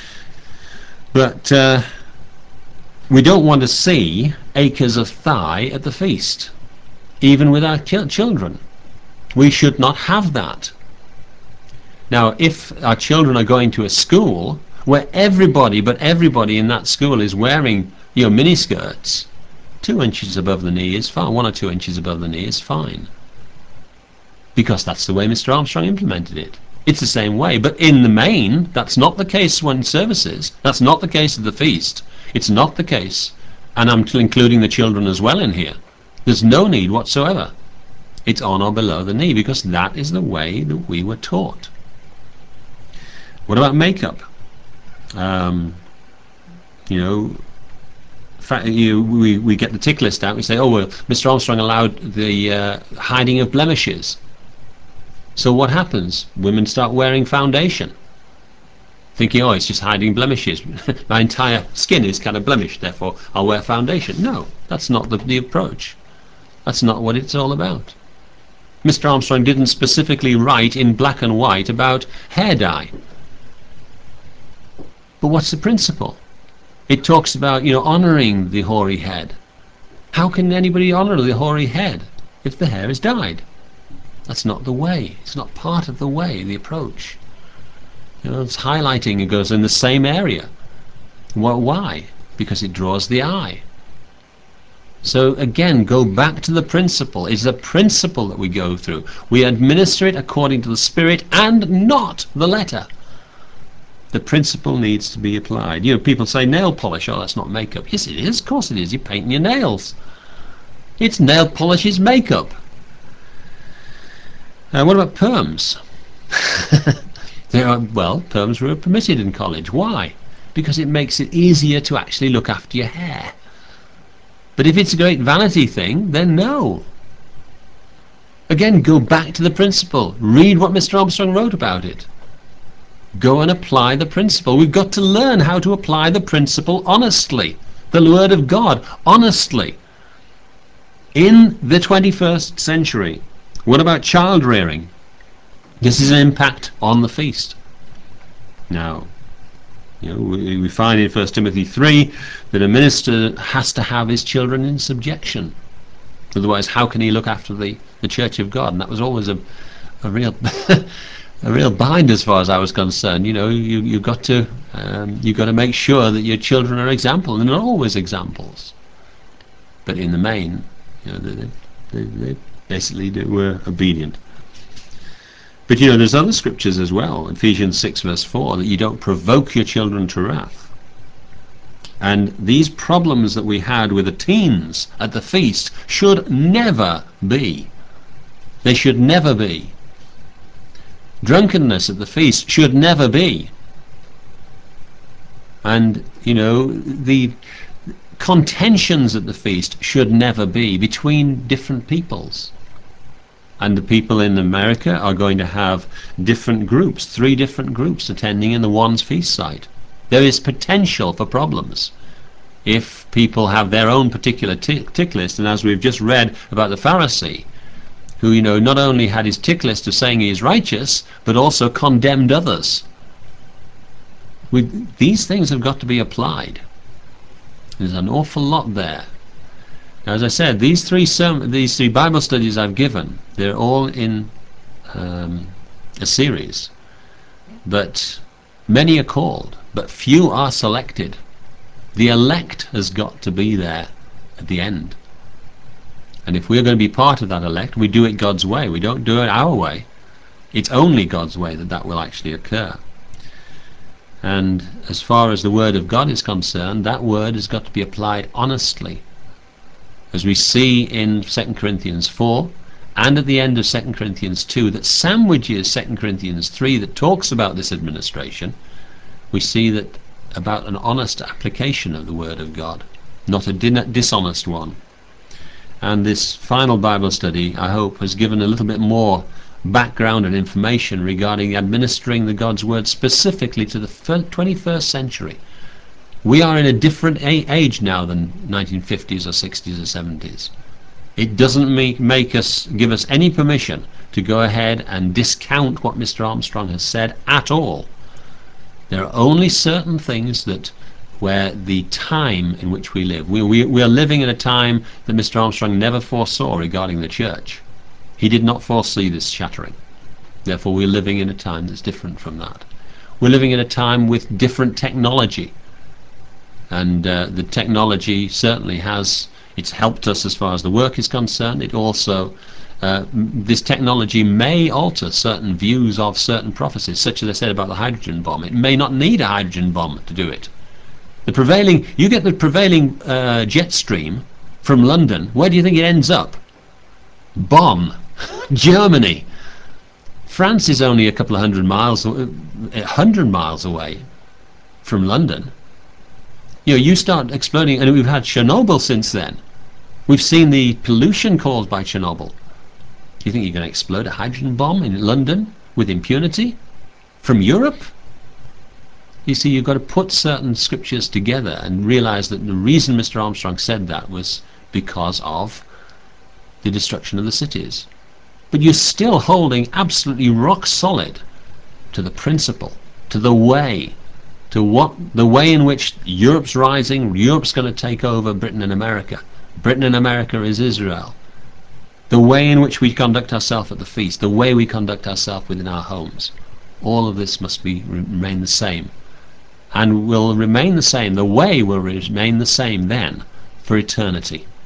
But uh, we don't want to see acres of thigh at the feast, even with our children. We should not have that. Now, if our children are going to a school where everybody, but everybody in that school is wearing, you know, miniskirts, two inches above the knee is fine, one or two inches above the knee is fine. Because that's the way Mister Armstrong implemented it. It's the same way, but in the main, that's not the case when services. That's not the case at the feast. It's not the case. And I'm including the children as well in here. There's no need whatsoever. It's on or below the knee, because that is the way that we were taught. What about makeup? Um, you know, you, we, we get the tick list out. We say, oh, well, Mister Armstrong allowed the uh, hiding of blemishes. So what happens? Women start wearing foundation, thinking, oh, it's just hiding blemishes. My entire skin is kind of blemished, therefore I'll wear foundation. No, that's not the, the approach. That's not what it's all about. Mister Armstrong didn't specifically write in black and white about hair dye. But what's the principle? It talks about, you know, honouring the hoary head. How can anybody honour the hoary head if the hair is dyed? That's not the way. It's not part of the way, the approach. You know, it's highlighting. It goes in the same area. Well, why? Because it draws the eye. So again, go back to the principle. It's a principle that we go through. We administer it according to the Spirit and not the letter. The principle needs to be applied. You know, people say nail polish, oh, that's not makeup. Yes, it is. Of course it is. You're painting your nails. It's nail polish is makeup. Uh, what about perms? Are, well, perms were permitted in college. Why? Because it makes it easier to actually look after your hair. But if it's a great vanity thing, then no. Again, go back to the principle. Read what Mister Armstrong wrote about it. Go and apply the principle. We've got to learn how to apply the principle honestly. The Word of God, honestly. In the twenty-first century, what about child rearing? This is an impact on the feast. Now, you know, we, we find in First Timothy three that a minister has to have his children in subjection. Otherwise, how can he look after the, the Church of God? And that was always a, a real a real bind as far as I was concerned. You know, you you got to um, you got to make sure that your children are example, and they're not always examples. But in the main, you know, they they, they basically do, were obedient. But you know, there's other scriptures as well. Ephesians six verse four, that you don't provoke your children to wrath. And these problems that we had with the teens at the feast should never be. They should never be. Drunkenness at the feast should never be. And, you know, the contentions at the feast should never be between different peoples. And the people in America are going to have different groups, three different groups attending in the one's feast site. There is potential for problems if people have their own particular tick, tick list. And as we've just read about the Pharisee, who, you know, not only had his tick list of saying he is righteous, but also condemned others. We, these things have got to be applied. There's an awful lot there. Now, as I said, these three sermon, these three Bible studies I've given, they're all in um, a series. But many are called, but few are selected. The elect has got to be there at the end. And if we're going to be part of that elect, we do it God's way. We don't do it our way. It's only God's way that that will actually occur. And as far as the Word of God is concerned, that Word has got to be applied honestly. As we see in Second Corinthians four, and at the end of Second Corinthians two, that sandwiches Second Corinthians three, that talks about this administration, we see that about an honest application of the Word of God, not a dishonest one. And this final Bible study, I hope, has given a little bit more background and information regarding administering the God's Word specifically to the twenty-first century. We are in a different age now than nineteen fifties or sixties or seventies. It doesn't make, make us give us any permission to go ahead and discount what Mister Armstrong has said at all. There are only certain things that where the time in which we live. We, we, we are living in a time that Mister Armstrong never foresaw regarding the church. He did not foresee this shattering. Therefore we're living in a time that's different from that. We're living in a time with different technology. And uh, the technology certainly has, it's helped us as far as the work is concerned. It also, uh, this technology may alter certain views of certain prophecies, such as I said about the hydrogen bomb. It may not need a hydrogen bomb to do it. The prevailing, you get the prevailing uh, jet stream from London. Where do you think it ends up? Bonn, Germany. France is only a couple of hundred miles, a hundred miles away from London. You know, you start exploding, and we've had Chernobyl since then. We've seen the pollution caused by Chernobyl. Do you think you're going to explode a hydrogen bomb in London with impunity from Europe? You see, you've got to put certain scriptures together and realize that the reason Mister Armstrong said that was because of the destruction of the cities. But you're still holding absolutely rock solid to the principle, to the way, to what the way in which Europe's rising. Europe's going to take over Britain and America. Britain and America is Israel. The way in which we conduct ourselves at the feast, the way we conduct ourselves within our homes, all of this must be remain the same. And will remain the same, the way will remain the same then for eternity.